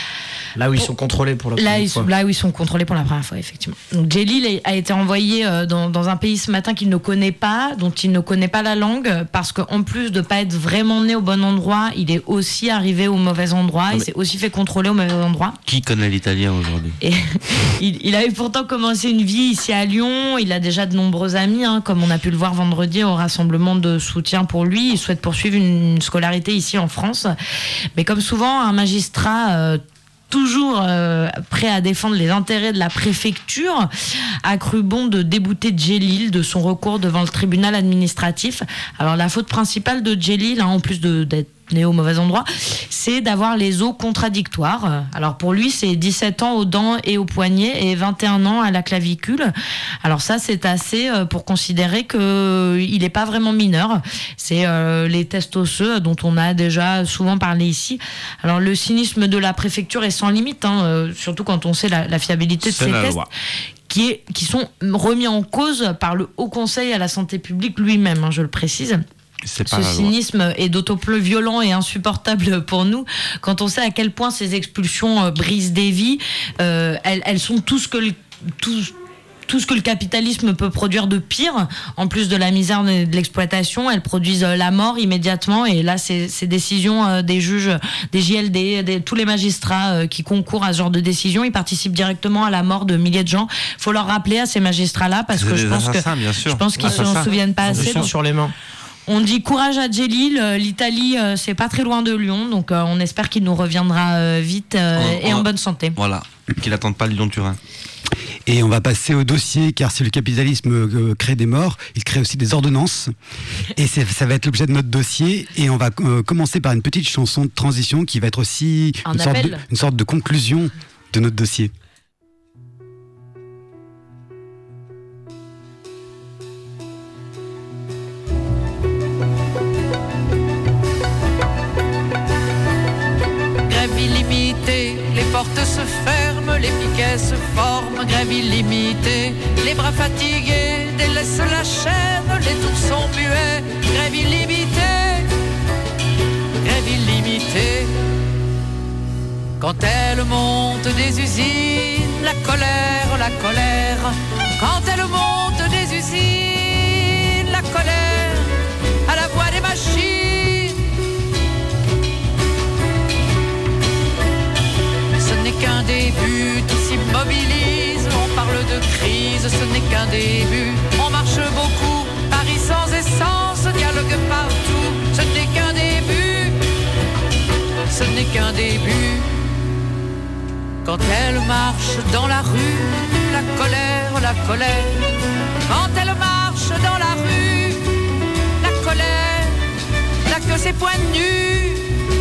Là où ils sont contrôlés pour la première là, ils fois. sont, là où ils sont contrôlés pour la première fois, effectivement. Donc Djelil a été envoyé dans, dans un pays ce matin qu'il ne connaît pas, dont il ne connaît pas la langue, parce qu'en plus de ne pas être vraiment né au bon endroit, il est aussi arrivé au mauvais endroit, Non, il mais... s'est aussi fait contrôler au mauvais endroit. Qui connaît l'italien aujourd'hui? Et il, il avait pourtant commencé une vie ici à Lyon, il a déjà de nombreux amis, hein, comme on a pu le voir vendredi au rassemblement de soutien pour lui. Il souhaite poursuivre une scolarité ici en France. Mais comme souvent, un magistrat... Euh, toujours euh, prêt à défendre les intérêts de la préfecture, a cru bon de débouter Djelil de son recours devant le tribunal administratif. Alors la faute principale de Djelil, hein, en plus de, d'être né au mauvais endroit, c'est d'avoir les os contradictoires. Alors pour lui, c'est dix-sept ans aux dents et aux poignets et vingt et un ans à la clavicule. Alors ça, c'est assez pour considérer qu'il n'est pas vraiment mineur. C'est euh, les tests osseux dont on a déjà souvent parlé ici. Alors le cynisme de la préfecture est sans limite, hein, euh, surtout quand on sait la, la fiabilité de c'est ces la tests. loi. Qui, est, qui sont remis en cause par le Haut Conseil à la santé publique lui-même, hein, je le précise. C'est pas Ce la loi. cynisme est d'autant plus violent et insupportable pour nous quand on sait à quel point ces expulsions euh, brisent des vies. Euh, elles, elles sont tout ce que le, tout, tout ce que le capitalisme peut produire de pire, en plus de la misère et de l'exploitation. Elles produisent la mort immédiatement. Et là, ces, ces décisions euh, des juges, des J L D, des, tous les magistrats euh, qui concourent à ce genre de décisions, ils participent directement à la mort de milliers de gens. Il faut leur rappeler à ces magistrats-là, parce C'est que des je pense, assassins, que, bien sûr. je pense qu'ils ne Assassins. s'en souviennent pas Ils assez. sont Donc, sur les mains. on dit courage à Djelil, euh, l'Italie euh, c'est pas très loin de Lyon, donc euh, on espère qu'il nous reviendra euh, vite euh, On- et on- en bonne santé. Voilà, qu'il n'attende pas le Lyon-Turin. Et on va passer au dossier, car si le capitalisme euh, crée des morts, il crée aussi des ordonnances. Et c'est- ça va être l'objet de notre dossier. Et on va euh, commencer par une petite chanson de transition qui va être aussi Un une sorte, de, appel. une sorte de conclusion de notre dossier. Grève illimitée, les portes se ferment, les piquets se forment. Grève illimitée, les bras fatigués délaissent la chaîne, les tours sont muets. Grève illimitée, grève illimitée. Quand elle monte des usines, la colère, la colère. Quand elle monte des usines, la colère, à la voix des machines. Ce n'est qu'un début, tout s'immobilise, on parle de crise, ce n'est qu'un début. On marche beaucoup, Paris sans essence, dialogue partout, ce n'est qu'un début, ce n'est qu'un début. Quand elle marche dans la rue, la colère, la colère. Quand elle marche dans la rue, la colère n'a que ses poings nus.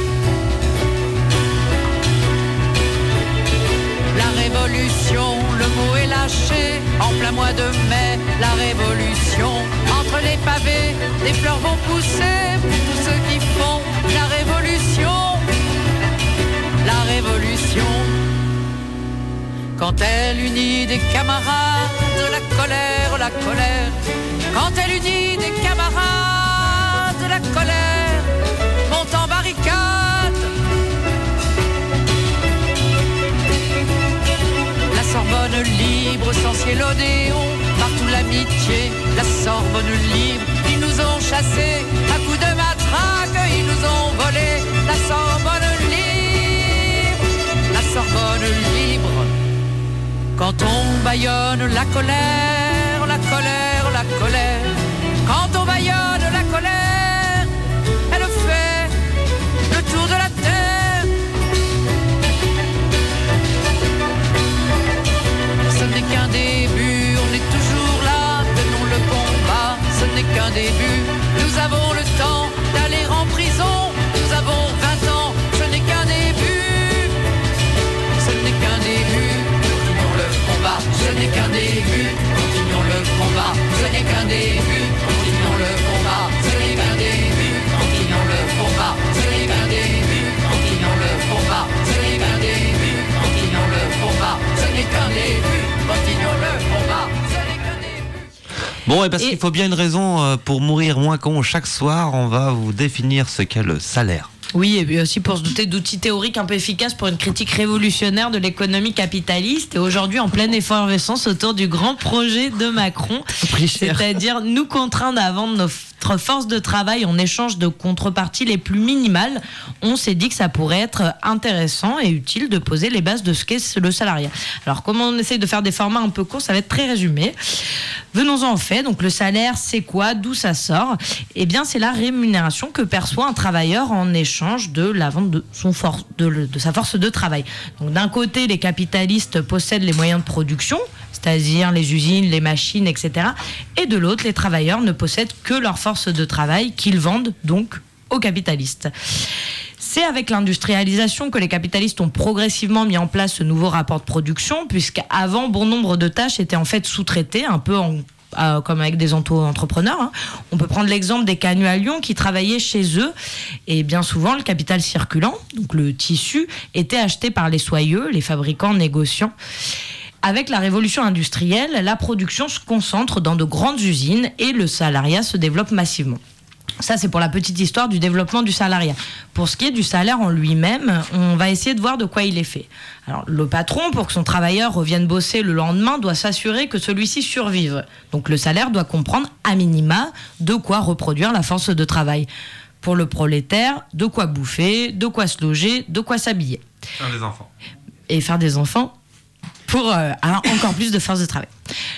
La révolution, le mot est lâché en plein mois de mai. La révolution, entre les pavés, des fleurs vont pousser pour tous ceux qui font la révolution. La révolution. Quand elle unit des camarades, la colère, la colère. Quand elle unit des camarades, la colère monte en barricade. La Sorbonne libre, sans ciel odéon, partout l'amitié, la Sorbonne libre. Ils nous ont chassés à coups de matraque, ils nous ont volé la Sorbonne libre, la Sorbonne libre. Quand on bâillonne la colère, la colère, la colère. Quand on bâillonne la colère, elle fait le tour de la terre. Ce n'est qu'un début, Bon, et parce et... qu'il faut bien une raison pour mourir moins con chaque soir, on va vous définir ce qu'est le salaire. Oui, et puis aussi pour se doter d'outils théoriques un peu efficaces pour une critique révolutionnaire de l'économie capitaliste. Et aujourd'hui, en pleine effervescence autour du grand projet de Macron, c'est-à-dire nous contraindre à vendre notre force de travail en échange de contreparties les plus minimales, on s'est dit que ça pourrait être intéressant et utile de poser les bases de ce qu'est le salariat. Alors, comment on essaye de faire des formats un peu courts, ça va être très résumé. Venons-en en fait. Donc, le salaire, c'est quoi? D'où ça sort? Eh bien, c'est la rémunération que perçoit un travailleur en échange de la vente de, son force, de, de sa force de travail. Donc, d'un côté, les capitalistes possèdent les moyens de production, c'est-à-dire les usines, les machines, et cetera. Et de l'autre, les travailleurs ne possèdent que leur force de travail qu'ils vendent donc aux capitalistes. C'est avec l'industrialisation que les capitalistes ont progressivement mis en place ce nouveau rapport de production, puisqu'avant, bon nombre de tâches étaient en fait sous-traitées, un peu en, euh, comme avec des auto-entrepreneurs. Hein. On peut prendre l'exemple des canuts à Lyon qui travaillaient chez eux, et bien souvent, le capital circulant, donc le tissu, était acheté par les soyeux, les fabricants, négociants. Avec la révolution industrielle, la production se concentre dans de grandes usines et le salariat se développe massivement. Ça, c'est pour la petite histoire du développement du salariat. Pour ce qui est du salaire en lui-même, on va essayer de voir de quoi il est fait. Alors, le patron, pour que son travailleur revienne bosser le lendemain, doit s'assurer que celui-ci survive. Donc, le salaire doit comprendre, à minima, de quoi reproduire la force de travail. Pour le prolétaire, de quoi bouffer, de quoi se loger, de quoi s'habiller. Faire des enfants. Et faire des enfants pour euh, avoir encore plus de force de travail.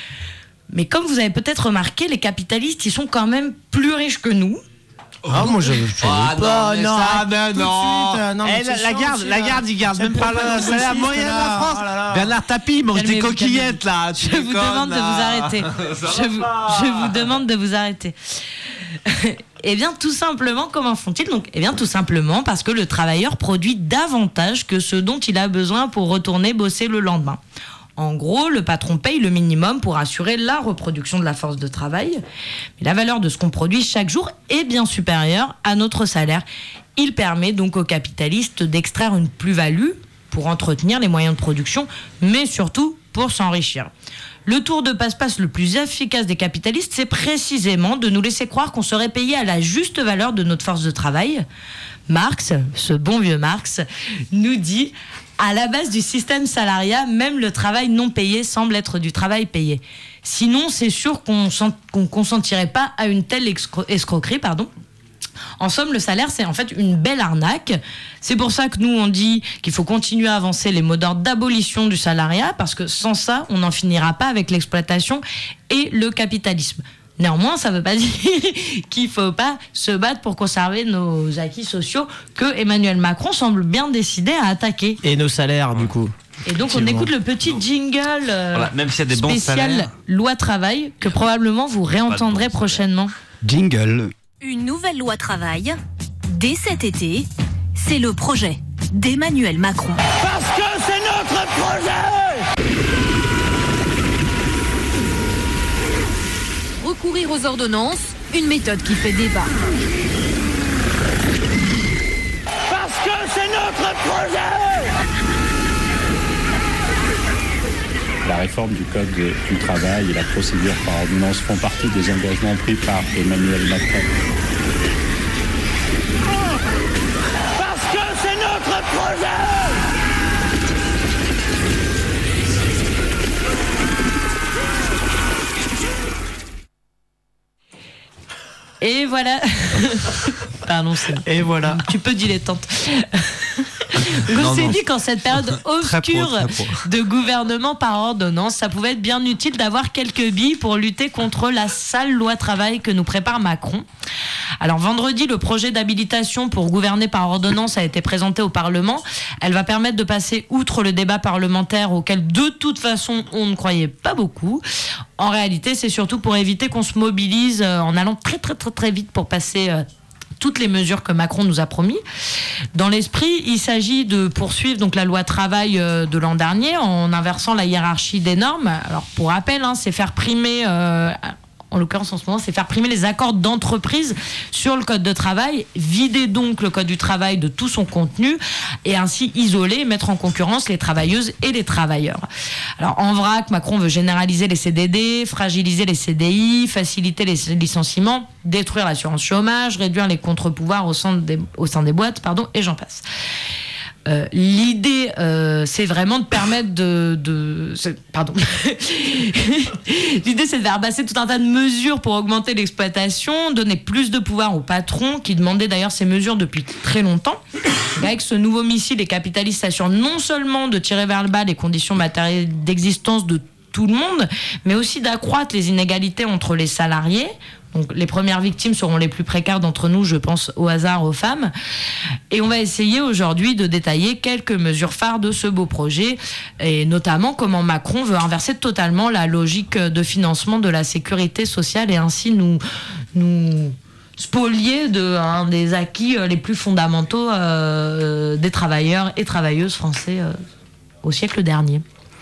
Mais comme vous avez peut-être remarqué, les capitalistes, ils sont quand même plus riches que nous. Ah, moi, je ne ah, pas, non, ça, ben non. Euh, non eh, la, la garde, la garde, il garde même pas le salaire moyen de la France. Oh là là. Bernard Tapie mange des coquillettes, là. Je vous demande de vous arrêter. Je vous, je vous demande de vous arrêter. Eh bien, tout simplement, comment font-ils? Donc, eh bien, tout simplement parce que le travailleur produit davantage que ce dont il a besoin pour retourner bosser le lendemain. En gros, le patron paye le minimum pour assurer la reproduction de la force de travail. Mais la valeur de ce qu'on produit chaque jour est bien supérieure à notre salaire. Il permet donc aux capitalistes d'extraire une plus-value pour entretenir les moyens de production, mais surtout pour s'enrichir. Le tour de passe-passe le plus efficace des capitalistes, c'est précisément de nous laisser croire qu'on serait payé à la juste valeur de notre force de travail. Marx, ce bon vieux Marx, nous dit « À la base du système salariat, même le travail non payé semble être du travail payé. Sinon, c'est sûr qu'on ne consentirait pas à une telle escro- escroquerie. Pardon. En somme, le salaire, c'est en fait une belle arnaque. C'est pour ça que nous, on dit qu'il faut continuer à avancer les mots d'ordre d'abolition du salariat, parce que sans ça, on n'en finira pas avec l'exploitation et le capitalisme. Néanmoins, ça ne veut pas dire qu'il ne faut pas se battre pour conserver nos acquis sociaux que Emmanuel Macron semble bien décidé à attaquer. Et nos salaires, du coup. Et donc, on écoute le petit jingle euh, voilà, même s'il y a des spécial bons salaires. Loi travail que probablement vous réentendrez prochainement. Jingle. Une nouvelle loi travail, dès cet été, c'est le projet d'Emmanuel Macron. Parce que c'est notre projet! Recourir aux ordonnances, une méthode qui fait débat. Parce que c'est notre projet! La réforme du Code du travail et la procédure par ordonnance font partie des engagements pris par Emmanuel Macron. Parce que c'est notre projet! Et voilà. Pardon, c'est... Et voilà. Tu peux dilettante. On s'est dit qu'en cette période obscure très pro, très pro. de gouvernement par ordonnance, ça pouvait être bien utile d'avoir quelques billes pour lutter contre la sale loi travail que nous prépare Macron. Alors vendredi, le projet d'habilitation pour gouverner par ordonnance a été présenté au Parlement. Elle va permettre de passer outre le débat parlementaire auquel de toute façon on ne croyait pas beaucoup. En réalité, c'est surtout pour éviter qu'on se mobilise en allant très très très très vite pour passer euh, toutes les mesures que Macron nous a promis. Dans l'esprit, il s'agit de poursuivre donc la loi travail euh, de l'an dernier en inversant la hiérarchie des normes. Alors pour rappel, hein, c'est faire primer euh, en l'occurrence en ce moment, c'est faire primer les accords d'entreprise sur le code de travail, vider donc le code du travail de tout son contenu et ainsi isoler et mettre en concurrence les travailleuses et les travailleurs. Alors en vrac, Macron veut généraliser les C D D, fragiliser les C D I, faciliter les licenciements, détruire l'assurance chômage, réduire les contre-pouvoirs au sein des, au sein des boîtes, pardon, et j'en passe. Euh, l'idée, euh, c'est vraiment de permettre de... de pardon. L'idée, c'est de faire passer tout un tas de mesures pour augmenter l'exploitation, donner plus de pouvoir aux patrons, qui demandaient d'ailleurs ces mesures depuis très longtemps. Et avec ce nouveau missile, les capitalistes s'assurent non seulement de tirer vers le bas les conditions matérielles d'existence de tout le monde, mais aussi d'accroître les inégalités entre les salariés. Donc, les premières victimes seront les plus précaires d'entre nous, je pense au hasard aux femmes. Et on va essayer aujourd'hui de détailler quelques mesures phares de ce beau projet, et notamment comment Macron veut inverser totalement la logique de financement de la sécurité sociale et ainsi nous, nous spolier de, hein, des acquis les plus fondamentaux euh, des travailleurs et travailleuses français euh, au siècle dernier.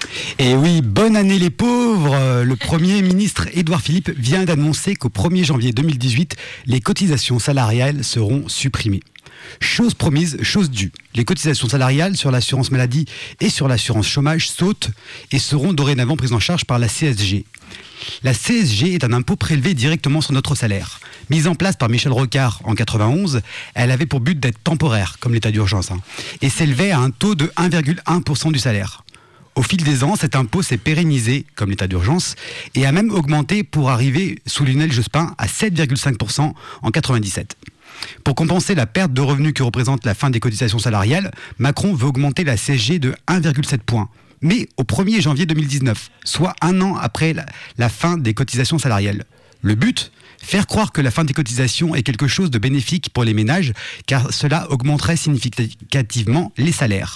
Et oui, bonne année les pauvres. Le Premier ministre Édouard Philippe vient d'annoncer qu'au premier janvier deux mille dix-huit, les cotisations salariales seront supprimées. Chose promise, chose due. Les cotisations salariales sur l'assurance maladie et sur l'assurance chômage sautent et seront dorénavant prises en charge par la C S G. La C S G est un impôt prélevé directement sur notre salaire. Mise en place par Michel Rocard en quatre-vingt-onze, elle avait pour but d'être temporaire, comme l'état d'urgence, hein, et s'élevait à un taux de un virgule un pour cent du salaire. Au fil des ans, cet impôt s'est pérennisé, comme l'état d'urgence, et a même augmenté pour arriver, sous Lionel Jospin, à sept virgule cinq pour cent en quatre-vingt-dix-sept. Pour compenser la perte de revenus que représente la fin des cotisations salariales, Macron veut augmenter la C S G de un virgule sept points, mais au premier janvier deux mille dix-neuf, soit un an après la, la fin des cotisations salariales. Le but ? Faire croire que la fin des cotisations est quelque chose de bénéfique pour les ménages, car cela augmenterait significativement les salaires.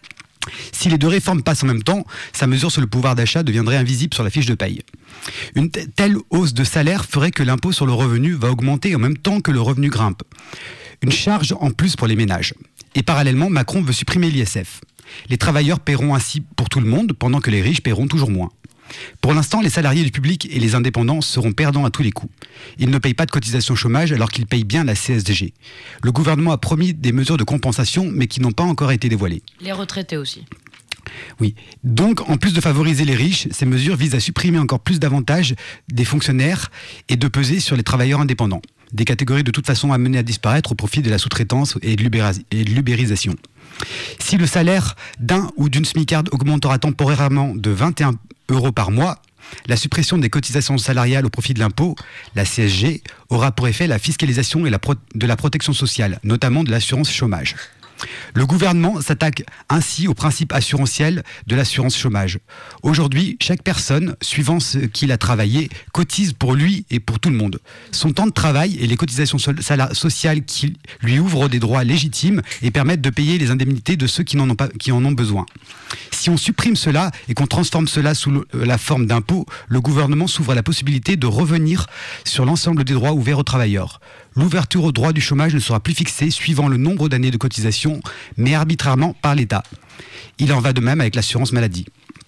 Si les deux réformes passent en même temps, sa mesure sur le pouvoir d'achat deviendrait invisible sur la fiche de paye. Une t- telle hausse de salaire ferait que l'impôt sur le revenu va augmenter en même temps que le revenu grimpe. Une charge en plus pour les ménages. Et parallèlement, Macron veut supprimer l'I S F. Les travailleurs paieront ainsi pour tout le monde, pendant que les riches paieront toujours moins. Pour l'instant, les salariés du public et les indépendants seront perdants à tous les coups. Ils ne payent pas de cotisation chômage alors qu'ils payent bien la C S G. Le gouvernement a promis des mesures de compensation, mais qui n'ont pas encore été dévoilées. Les retraités aussi. Oui. Donc, en plus de favoriser les riches, ces mesures visent à supprimer encore plus d'avantages des fonctionnaires et de peser sur les travailleurs indépendants. Des catégories de toute façon amenées à disparaître au profit de la sous-traitance et de l'ubérisation. Si le salaire d'un ou d'une smicarde augmentera temporairement de vingt et un euros par mois, la suppression des cotisations salariales au profit de l'impôt, la C S G, aura pour effet la fiscalisation et la pro- de la protection sociale, notamment de l'assurance chômage. Le gouvernement s'attaque ainsi au principe assurantiel de l'assurance chômage. Aujourd'hui, chaque personne, suivant ce qu'il a travaillé, cotise pour lui et pour tout le monde. Son temps de travail et les cotisations sociales qui lui ouvrent des droits légitimes et permettent de payer les indemnités de ceux qui n'en ont pas, qui en ont besoin. Si on supprime cela et qu'on transforme cela sous la forme d'impôts, le gouvernement s'ouvre à la possibilité de revenir sur l'ensemble des droits ouverts aux travailleurs. L'ouverture au droit du chômage ne sera plus fixée suivant le nombre d'années de cotisation, mais arbitrairement par l'État. Il en va de même avec l'assurance maladie.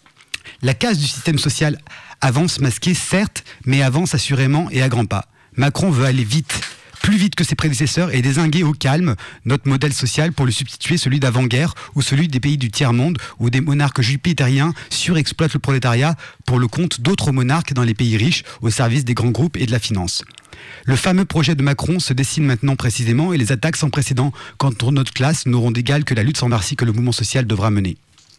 La casse du système social avance masquée, certes, mais avance assurément et à grands pas. Macron veut aller vite, plus vite que ses prédécesseurs, et dézinguer au calme notre modèle social pour lui substituer celui d'avant-guerre ou celui des pays du tiers-monde où des monarques jupitériens surexploitent le prolétariat pour le compte d'autres monarques dans les pays riches au service des grands groupes et de la finance. Le fameux projet de Macron se dessine maintenant précisément et les attaques sans précédent contre notre classe n'auront d'égal que la lutte sans merci que le mouvement social devra mener.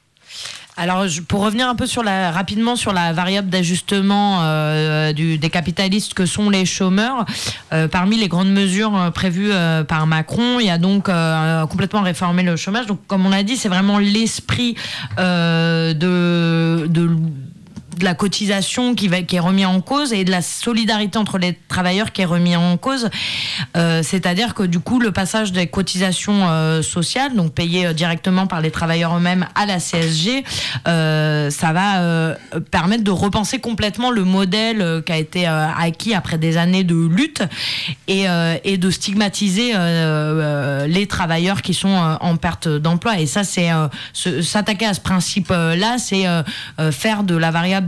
Alors, pour revenir un peu sur la, rapidement sur la variable d'ajustement euh, du, des capitalistes que sont les chômeurs, euh, parmi les grandes mesures euh, prévues euh, par Macron, il y a donc euh, complètement réformer le chômage. Donc, comme on l'a dit, c'est vraiment l'esprit euh, de... de de la cotisation qui, va, qui est remis en cause et de la solidarité entre les travailleurs qui est remis en cause. Euh, c'est-à-dire que du coup, le passage des cotisations euh, sociales, donc payées euh, directement par les travailleurs eux-mêmes à la C S G, euh, ça va euh, permettre de repenser complètement le modèle euh, qui a été euh, acquis après des années de lutte et, euh, et de stigmatiser euh, euh, les travailleurs qui sont euh, en perte d'emploi. Et ça, c'est euh, se, s'attaquer à ce principe-là, c'est euh, euh, faire de la variable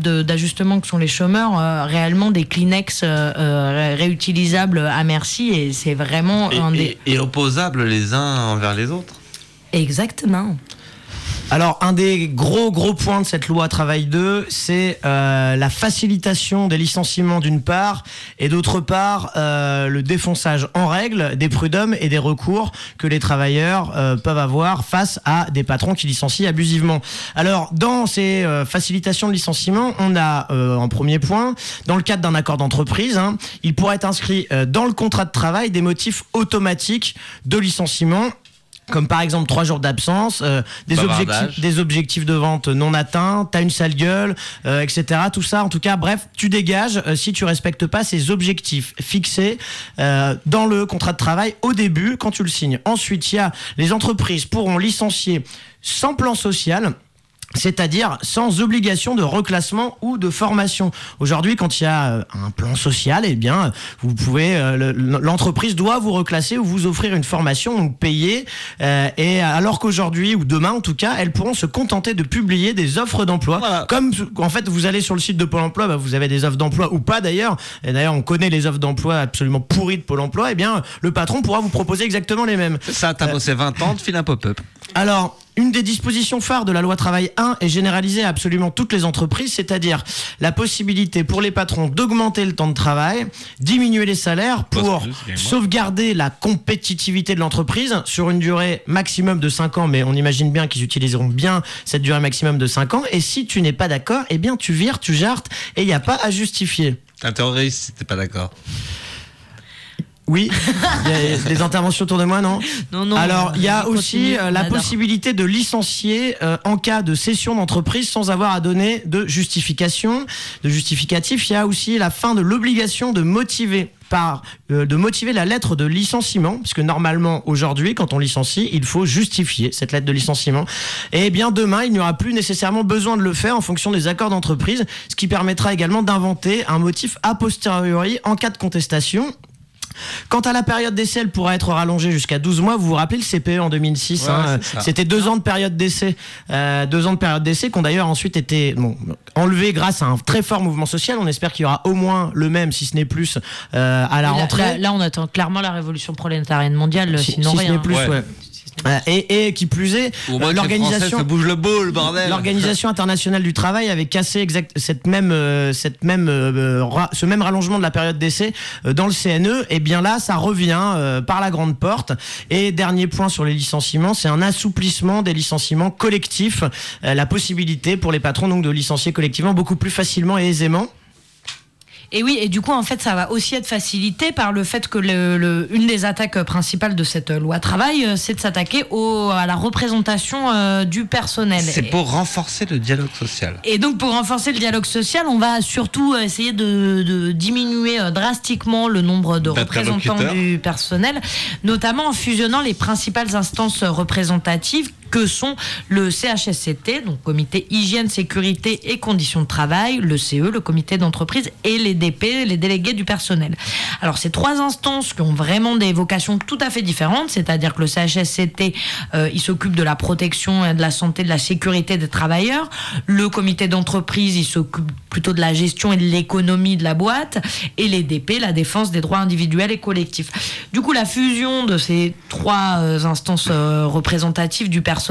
de, d'ajustement que sont les chômeurs, euh, réellement des Kleenex euh, euh, réutilisables à merci, et c'est vraiment et, un des... Et, et opposables les uns envers les autres. Exactement. Alors, un des gros gros points de cette loi Travail deux, c'est euh, la facilitation des licenciements d'une part, et d'autre part, euh, le défonçage en règle des prud'hommes et des recours que les travailleurs euh, peuvent avoir face à des patrons qui licencient abusivement. Alors, dans ces euh, facilitations de licenciement, on a euh, en premier point, dans le cadre d'un accord d'entreprise, hein, il pourrait être inscrit euh, dans le contrat de travail des motifs automatiques de licenciement, comme par exemple trois jours d'absence, euh, des, objectifs, des objectifs de vente non atteints, t'as une sale gueule, euh, et cetera. Tout ça, en tout cas, bref, tu dégages euh, si tu respectes pas ces objectifs fixés euh, dans le contrat de travail au début quand tu le signes. Ensuite, il y a les entreprises pourront licencier sans plan social, c'est-à-dire sans obligation de reclassement ou de formation. Aujourd'hui, quand il y a un plan social, eh bien, vous pouvez, euh, l'entreprise doit vous reclasser ou vous offrir une formation, donc payer. Euh, et alors qu'aujourd'hui, ou demain en tout cas, elles pourront se contenter de publier des offres d'emploi. Voilà. Comme, en fait, vous allez sur le site de Pôle emploi, bah, vous avez des offres d'emploi ou pas d'ailleurs. Et d'ailleurs, on connaît les offres d'emploi absolument pourries de Pôle emploi. Eh bien, le patron pourra vous proposer exactement les mêmes. Ça, t'as bossé vingt ans, tu files un pop-up. Alors, une des dispositions phares de la loi Travail un est généralisée à absolument toutes les entreprises, c'est-à-dire la possibilité pour les patrons d'augmenter le temps de travail, diminuer les salaires pour sauvegarder la compétitivité de l'entreprise sur une durée maximum de cinq ans, mais on imagine bien qu'ils utiliseront bien cette durée maximum de cinq ans, et si tu n'es pas d'accord, eh bien tu vires, tu jartes, et il n'y a pas à justifier. T'es un terroriste si t'es pas d'accord. Oui, il y a des interventions autour de moi, non ? Non, non. Alors, il y a aussi euh, la adore. possibilité de licencier euh, en cas de cession d'entreprise sans avoir à donner de justification, de justificatif. Il y a aussi la fin de l'obligation de motiver par euh, de motiver la lettre de licenciement, puisque normalement aujourd'hui, quand on licencie, il faut justifier cette lettre de licenciement. Et bien demain, il n'y aura plus nécessairement besoin de le faire en fonction des accords d'entreprise, ce qui permettra également d'inventer un motif a posteriori en cas de contestation. Quant à la période d'essai, elle pourra être rallongée jusqu'à douze mois. Vous vous rappelez le C P E en deux mille six, ouais, hein, c'est c'était deux ans de période d'essai. Euh, deux ans de période d'essai qui ont d'ailleurs ensuite été bon, enlevés grâce à un très fort mouvement social. On espère qu'il y aura au moins le même, si ce n'est plus, euh, à la là, rentrée. Là, là, on attend clairement la révolution prolétarienne mondiale, si, sinon si rien. Ce n'est plus, ouais. Ouais. Euh, et, et qui plus est, euh, l'organisation, ça bouge le beau, le bordel. L'Organisation internationale du travail avait cassé exact, cette même, euh, cette même, euh, ra, ce même rallongement de la période d'essai euh, dans le C N E. Et bien là, ça revient euh, par la grande porte. Et dernier point sur les licenciements, c'est un assouplissement des licenciements collectifs, euh, la possibilité pour les patrons donc de licencier collectivement beaucoup plus facilement et aisément. Et oui, et du coup, en fait, ça va aussi être facilité par le fait que le, le, une des attaques principales de cette loi travail, c'est de s'attaquer au, à la représentation euh, du personnel. C'est pour renforcer le dialogue social. Et donc, pour renforcer le dialogue social, on va surtout essayer de, de diminuer drastiquement le nombre de représentants du personnel, notamment en fusionnant les principales instances représentatives que sont le C H S C T, donc Comité Hygiène, Sécurité et Conditions de Travail, le C E, le Comité d'entreprise, et les D P, les délégués du personnel. Alors, ces trois instances qui ont vraiment des vocations tout à fait différentes, c'est-à-dire que le C H S C T, euh, il s'occupe de la protection, de la santé, de la sécurité des travailleurs. Le Comité d'entreprise, il s'occupe plutôt de la gestion et de l'économie de la boîte. Et les D P, la défense des droits individuels et collectifs. Du coup, la fusion de ces trois euh, instances euh, représentatives du personnel,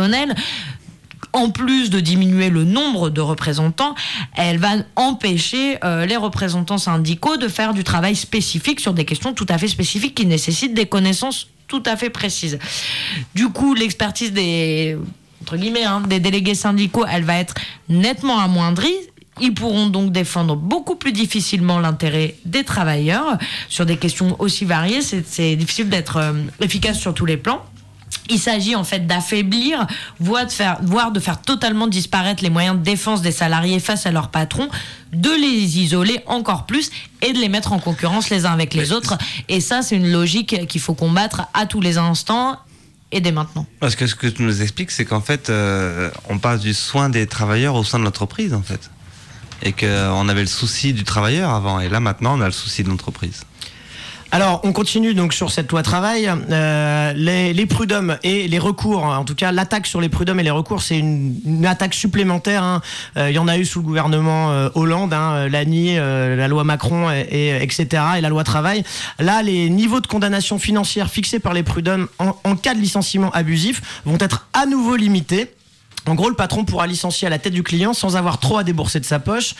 en plus de diminuer le nombre de représentants, elle va empêcher euh, les représentants syndicaux de faire du travail spécifique sur des questions tout à fait spécifiques qui nécessitent des connaissances tout à fait précises. Du coup, l'expertise des, entre guillemets, hein, des délégués syndicaux, elle va être nettement amoindrie. Ils pourront donc défendre beaucoup plus difficilement l'intérêt des travailleurs sur des questions aussi variées. C'est, c'est difficile d'être euh, efficace sur tous les plans. Il s'agit en fait d'affaiblir, voire de faire, voire de faire totalement disparaître les moyens de défense des salariés face à leurs patrons, de les isoler encore plus et de les mettre en concurrence les uns avec les autres. Et ça, c'est une logique qu'il faut combattre à tous les instants et dès maintenant. Parce que ce que tu nous expliques, c'est qu'en fait, euh, on passe du soin des travailleurs au sein de l'entreprise, en fait. Et qu'on avait le souci du travailleur avant, et là maintenant, on a le souci de l'entreprise. Alors, on continue donc sur cette loi travail. Euh, les, les prud'hommes et les recours, en tout cas l'attaque sur les prud'hommes et les recours, c'est une, une attaque supplémentaire. Hein. Euh, il y en a eu sous le gouvernement euh, Hollande, hein, l'A N I, euh, la loi Macron, et, et, etc. et la loi travail. Là, les niveaux de condamnation financière fixés par les prud'hommes en, en cas de licenciement abusif vont être à nouveau limités. En gros, le patron pourra licencier à la tête du client sans avoir trop à débourser de sa poche.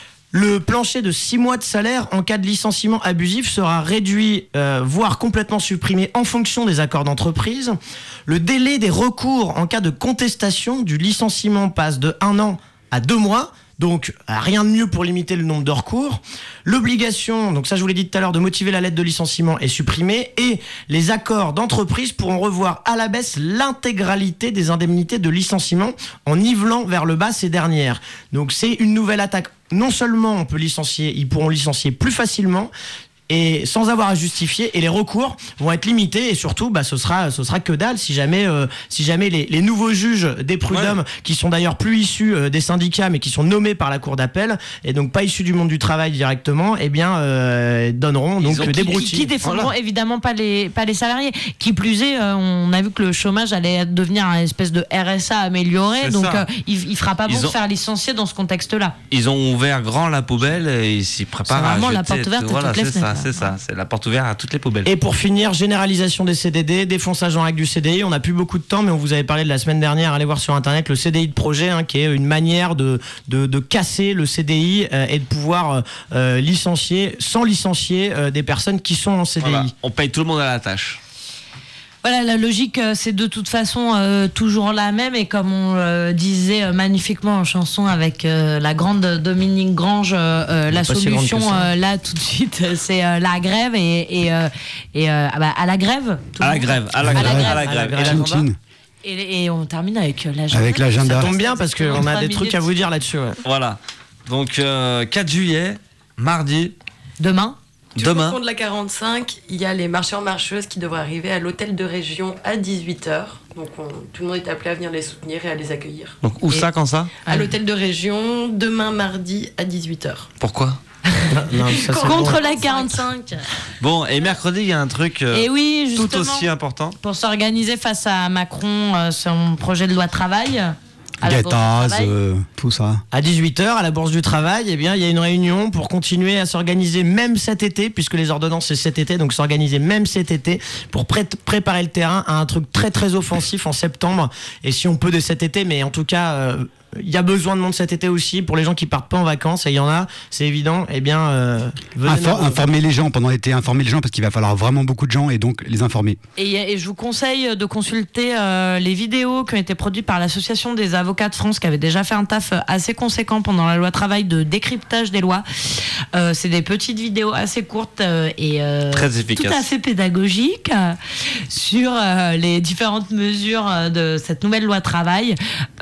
Le plancher de six mois de salaire en cas de licenciement abusif sera réduit, euh, voire complètement supprimé en fonction des accords d'entreprise. Le délai des recours en cas de contestation du licenciement passe de un an à deux mois. Donc, rien de mieux pour limiter le nombre de recours. L'obligation, donc ça je vous l'ai dit tout à l'heure, de motiver la lettre de licenciement est supprimée. Et les accords d'entreprise pourront revoir à la baisse l'intégralité des indemnités de licenciement en nivelant vers le bas ces dernières. Donc c'est une nouvelle attaque. Non seulement on peut licencier, ils pourront licencier plus facilement, et sans avoir à justifier, et les recours vont être limités, et surtout bah ce sera ce sera que dalle si jamais euh, si jamais les, les nouveaux juges des prud'hommes, ouais. qui sont d'ailleurs plus issus euh, des syndicats mais qui sont nommés par la cour d'appel et donc pas issus du monde du travail directement, eh bien euh, donneront donc des broutilles. Qui, qui défendront voilà. évidemment pas les pas les salariés. Qui plus est, euh, on a vu que le chômage allait devenir une espèce de R S A amélioré, c'est donc euh, il, il fera pas bon ont... de faire licencier dans ce contexte-là. Ils ont ouvert grand la poubelle et ils s'y préparent à jeter. La porte ouverte voilà, toutes les fenêtres. C'est ça, c'est la porte ouverte à toutes les poubelles. Et pour finir, généralisation des C D D, défonçage en règle du C D I. On n'a plus beaucoup de temps, mais on vous avait parlé de la semaine dernière. Allez voir sur internet le C D I de projet, hein, qui est une manière de, de, de casser le C D I euh, et de pouvoir euh, licencier, sans licencier euh, des personnes qui sont en C D I. Voilà. On paye tout le monde à la tâche. Voilà, la logique, c'est de toute façon euh, toujours la même, et comme on euh, disait euh, magnifiquement en chanson avec euh, la grande Dominique Grange, euh, la solution euh, là tout de suite, c'est euh, la grève et, et, euh, et euh, bah, à la grève. À la grève, à la grève, à la grève. À la grève. Et, et on termine avec l'agenda. Avec l'agenda. Ça tombe bien parce qu'on a des trucs à vous dire là-dessus. Ouais. Voilà. Donc euh, quatre juillet, mardi. Demain. Demain. Au fond de la quarante-cinq, il y a les marcheurs-marcheuses qui devraient arriver à l'hôtel de région à dix-huit heures. Donc on, tout le monde est appelé à venir les soutenir et à les accueillir. Donc où et ça, quand ça ? À l'hôtel de région, demain mardi à dix-huit heures. Pourquoi ? Non, ça, contre bon. la quarante-cinq. Bon, et mercredi, il y a un truc euh, et oui, tout aussi important. Pour s'organiser face à Macron, euh, son projet de loi travail. Gattaz, euh, tout ça. À dix-huit heures, à la Bourse du Travail, eh bien, il y a une réunion pour continuer à s'organiser même cet été, puisque les ordonnances c'est cet été, donc s'organiser même cet été pour pré- préparer le terrain à un truc très très offensif en septembre. Et si on peut de cet été, mais en tout cas, euh, il y a besoin de monde cet été aussi pour les gens qui partent pas en vacances, et il y en a, c'est évident. Eh bien, euh, Infor- informer les gens pendant l'été, informer les gens parce qu'il va falloir vraiment beaucoup de gens et donc les informer. Et, et je vous conseille de consulter euh, les vidéos qui ont été produites par l'Association des avocats de France, qui avait déjà fait un taf assez conséquent pendant la loi travail de décryptage des lois. Euh, c'est des petites vidéos assez courtes euh, et euh, très efficaces, tout à fait pédagogiques euh, sur euh, les différentes mesures euh, de cette nouvelle loi travail.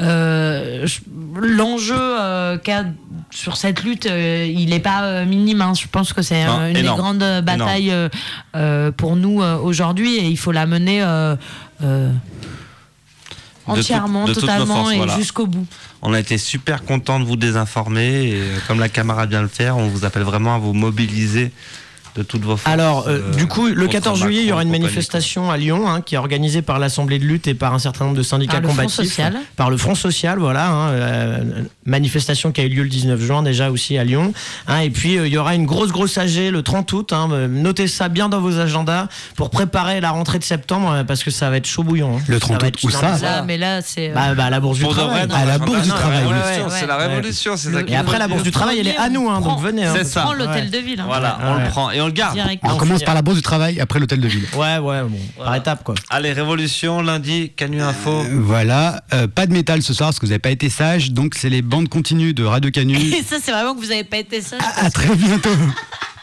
Euh, je L'enjeu euh, qu'a sur cette lutte, euh, il n'est pas euh, minime. Hein. Je pense que c'est non, euh, une énorme. des grandes batailles euh, euh, pour nous euh, aujourd'hui, et il faut la mener euh, euh, entièrement, de tout, de totalement forces, et voilà. jusqu'au bout. On a été super content de vous désinformer, et comme la camarade vient de le faire, on vous appelle vraiment à vous mobiliser de toutes vos forces. Alors, euh, euh, du coup, le quatorze juillet, il y aura une compagnie, manifestation à Lyon, hein, qui est organisée par l'Assemblée de lutte et par un certain nombre de syndicats par le combatifs. Front social. Par le Front social, voilà. Hein, euh, manifestation qui a eu lieu le dix-neuf juin déjà aussi à Lyon. Hein, et puis, euh, il y aura une grosse, grosse A G le trente août. Hein, notez ça bien dans vos agendas pour préparer la rentrée de septembre, euh, parce que ça va être chaud bouillant. Hein. Le trente août, où ça là, Mais là, c'est... Euh... Bah, bah, à la Bourse du Travail. À la Bourse du Travail. C'est la révolution. C'est ça. Et après, la Bourse du Travail, elle est à nous. Hein, donc venez. C'est hein, ça. On prend l'hôtel de ville. Hein. Voilà, on le prend et on le garde. On commence par la Bourse du Travail, après l'hôtel de ville. Ouais, ouais, bon, voilà. Par étape, quoi. Allez, révolution, lundi, Canu Info. Euh, voilà, euh, pas de métal ce soir parce que vous n'avez pas été sage, donc c'est les bandes continues de Radio Canu. Et ça, c'est vraiment que vous n'avez pas été sage. À, à très bientôt.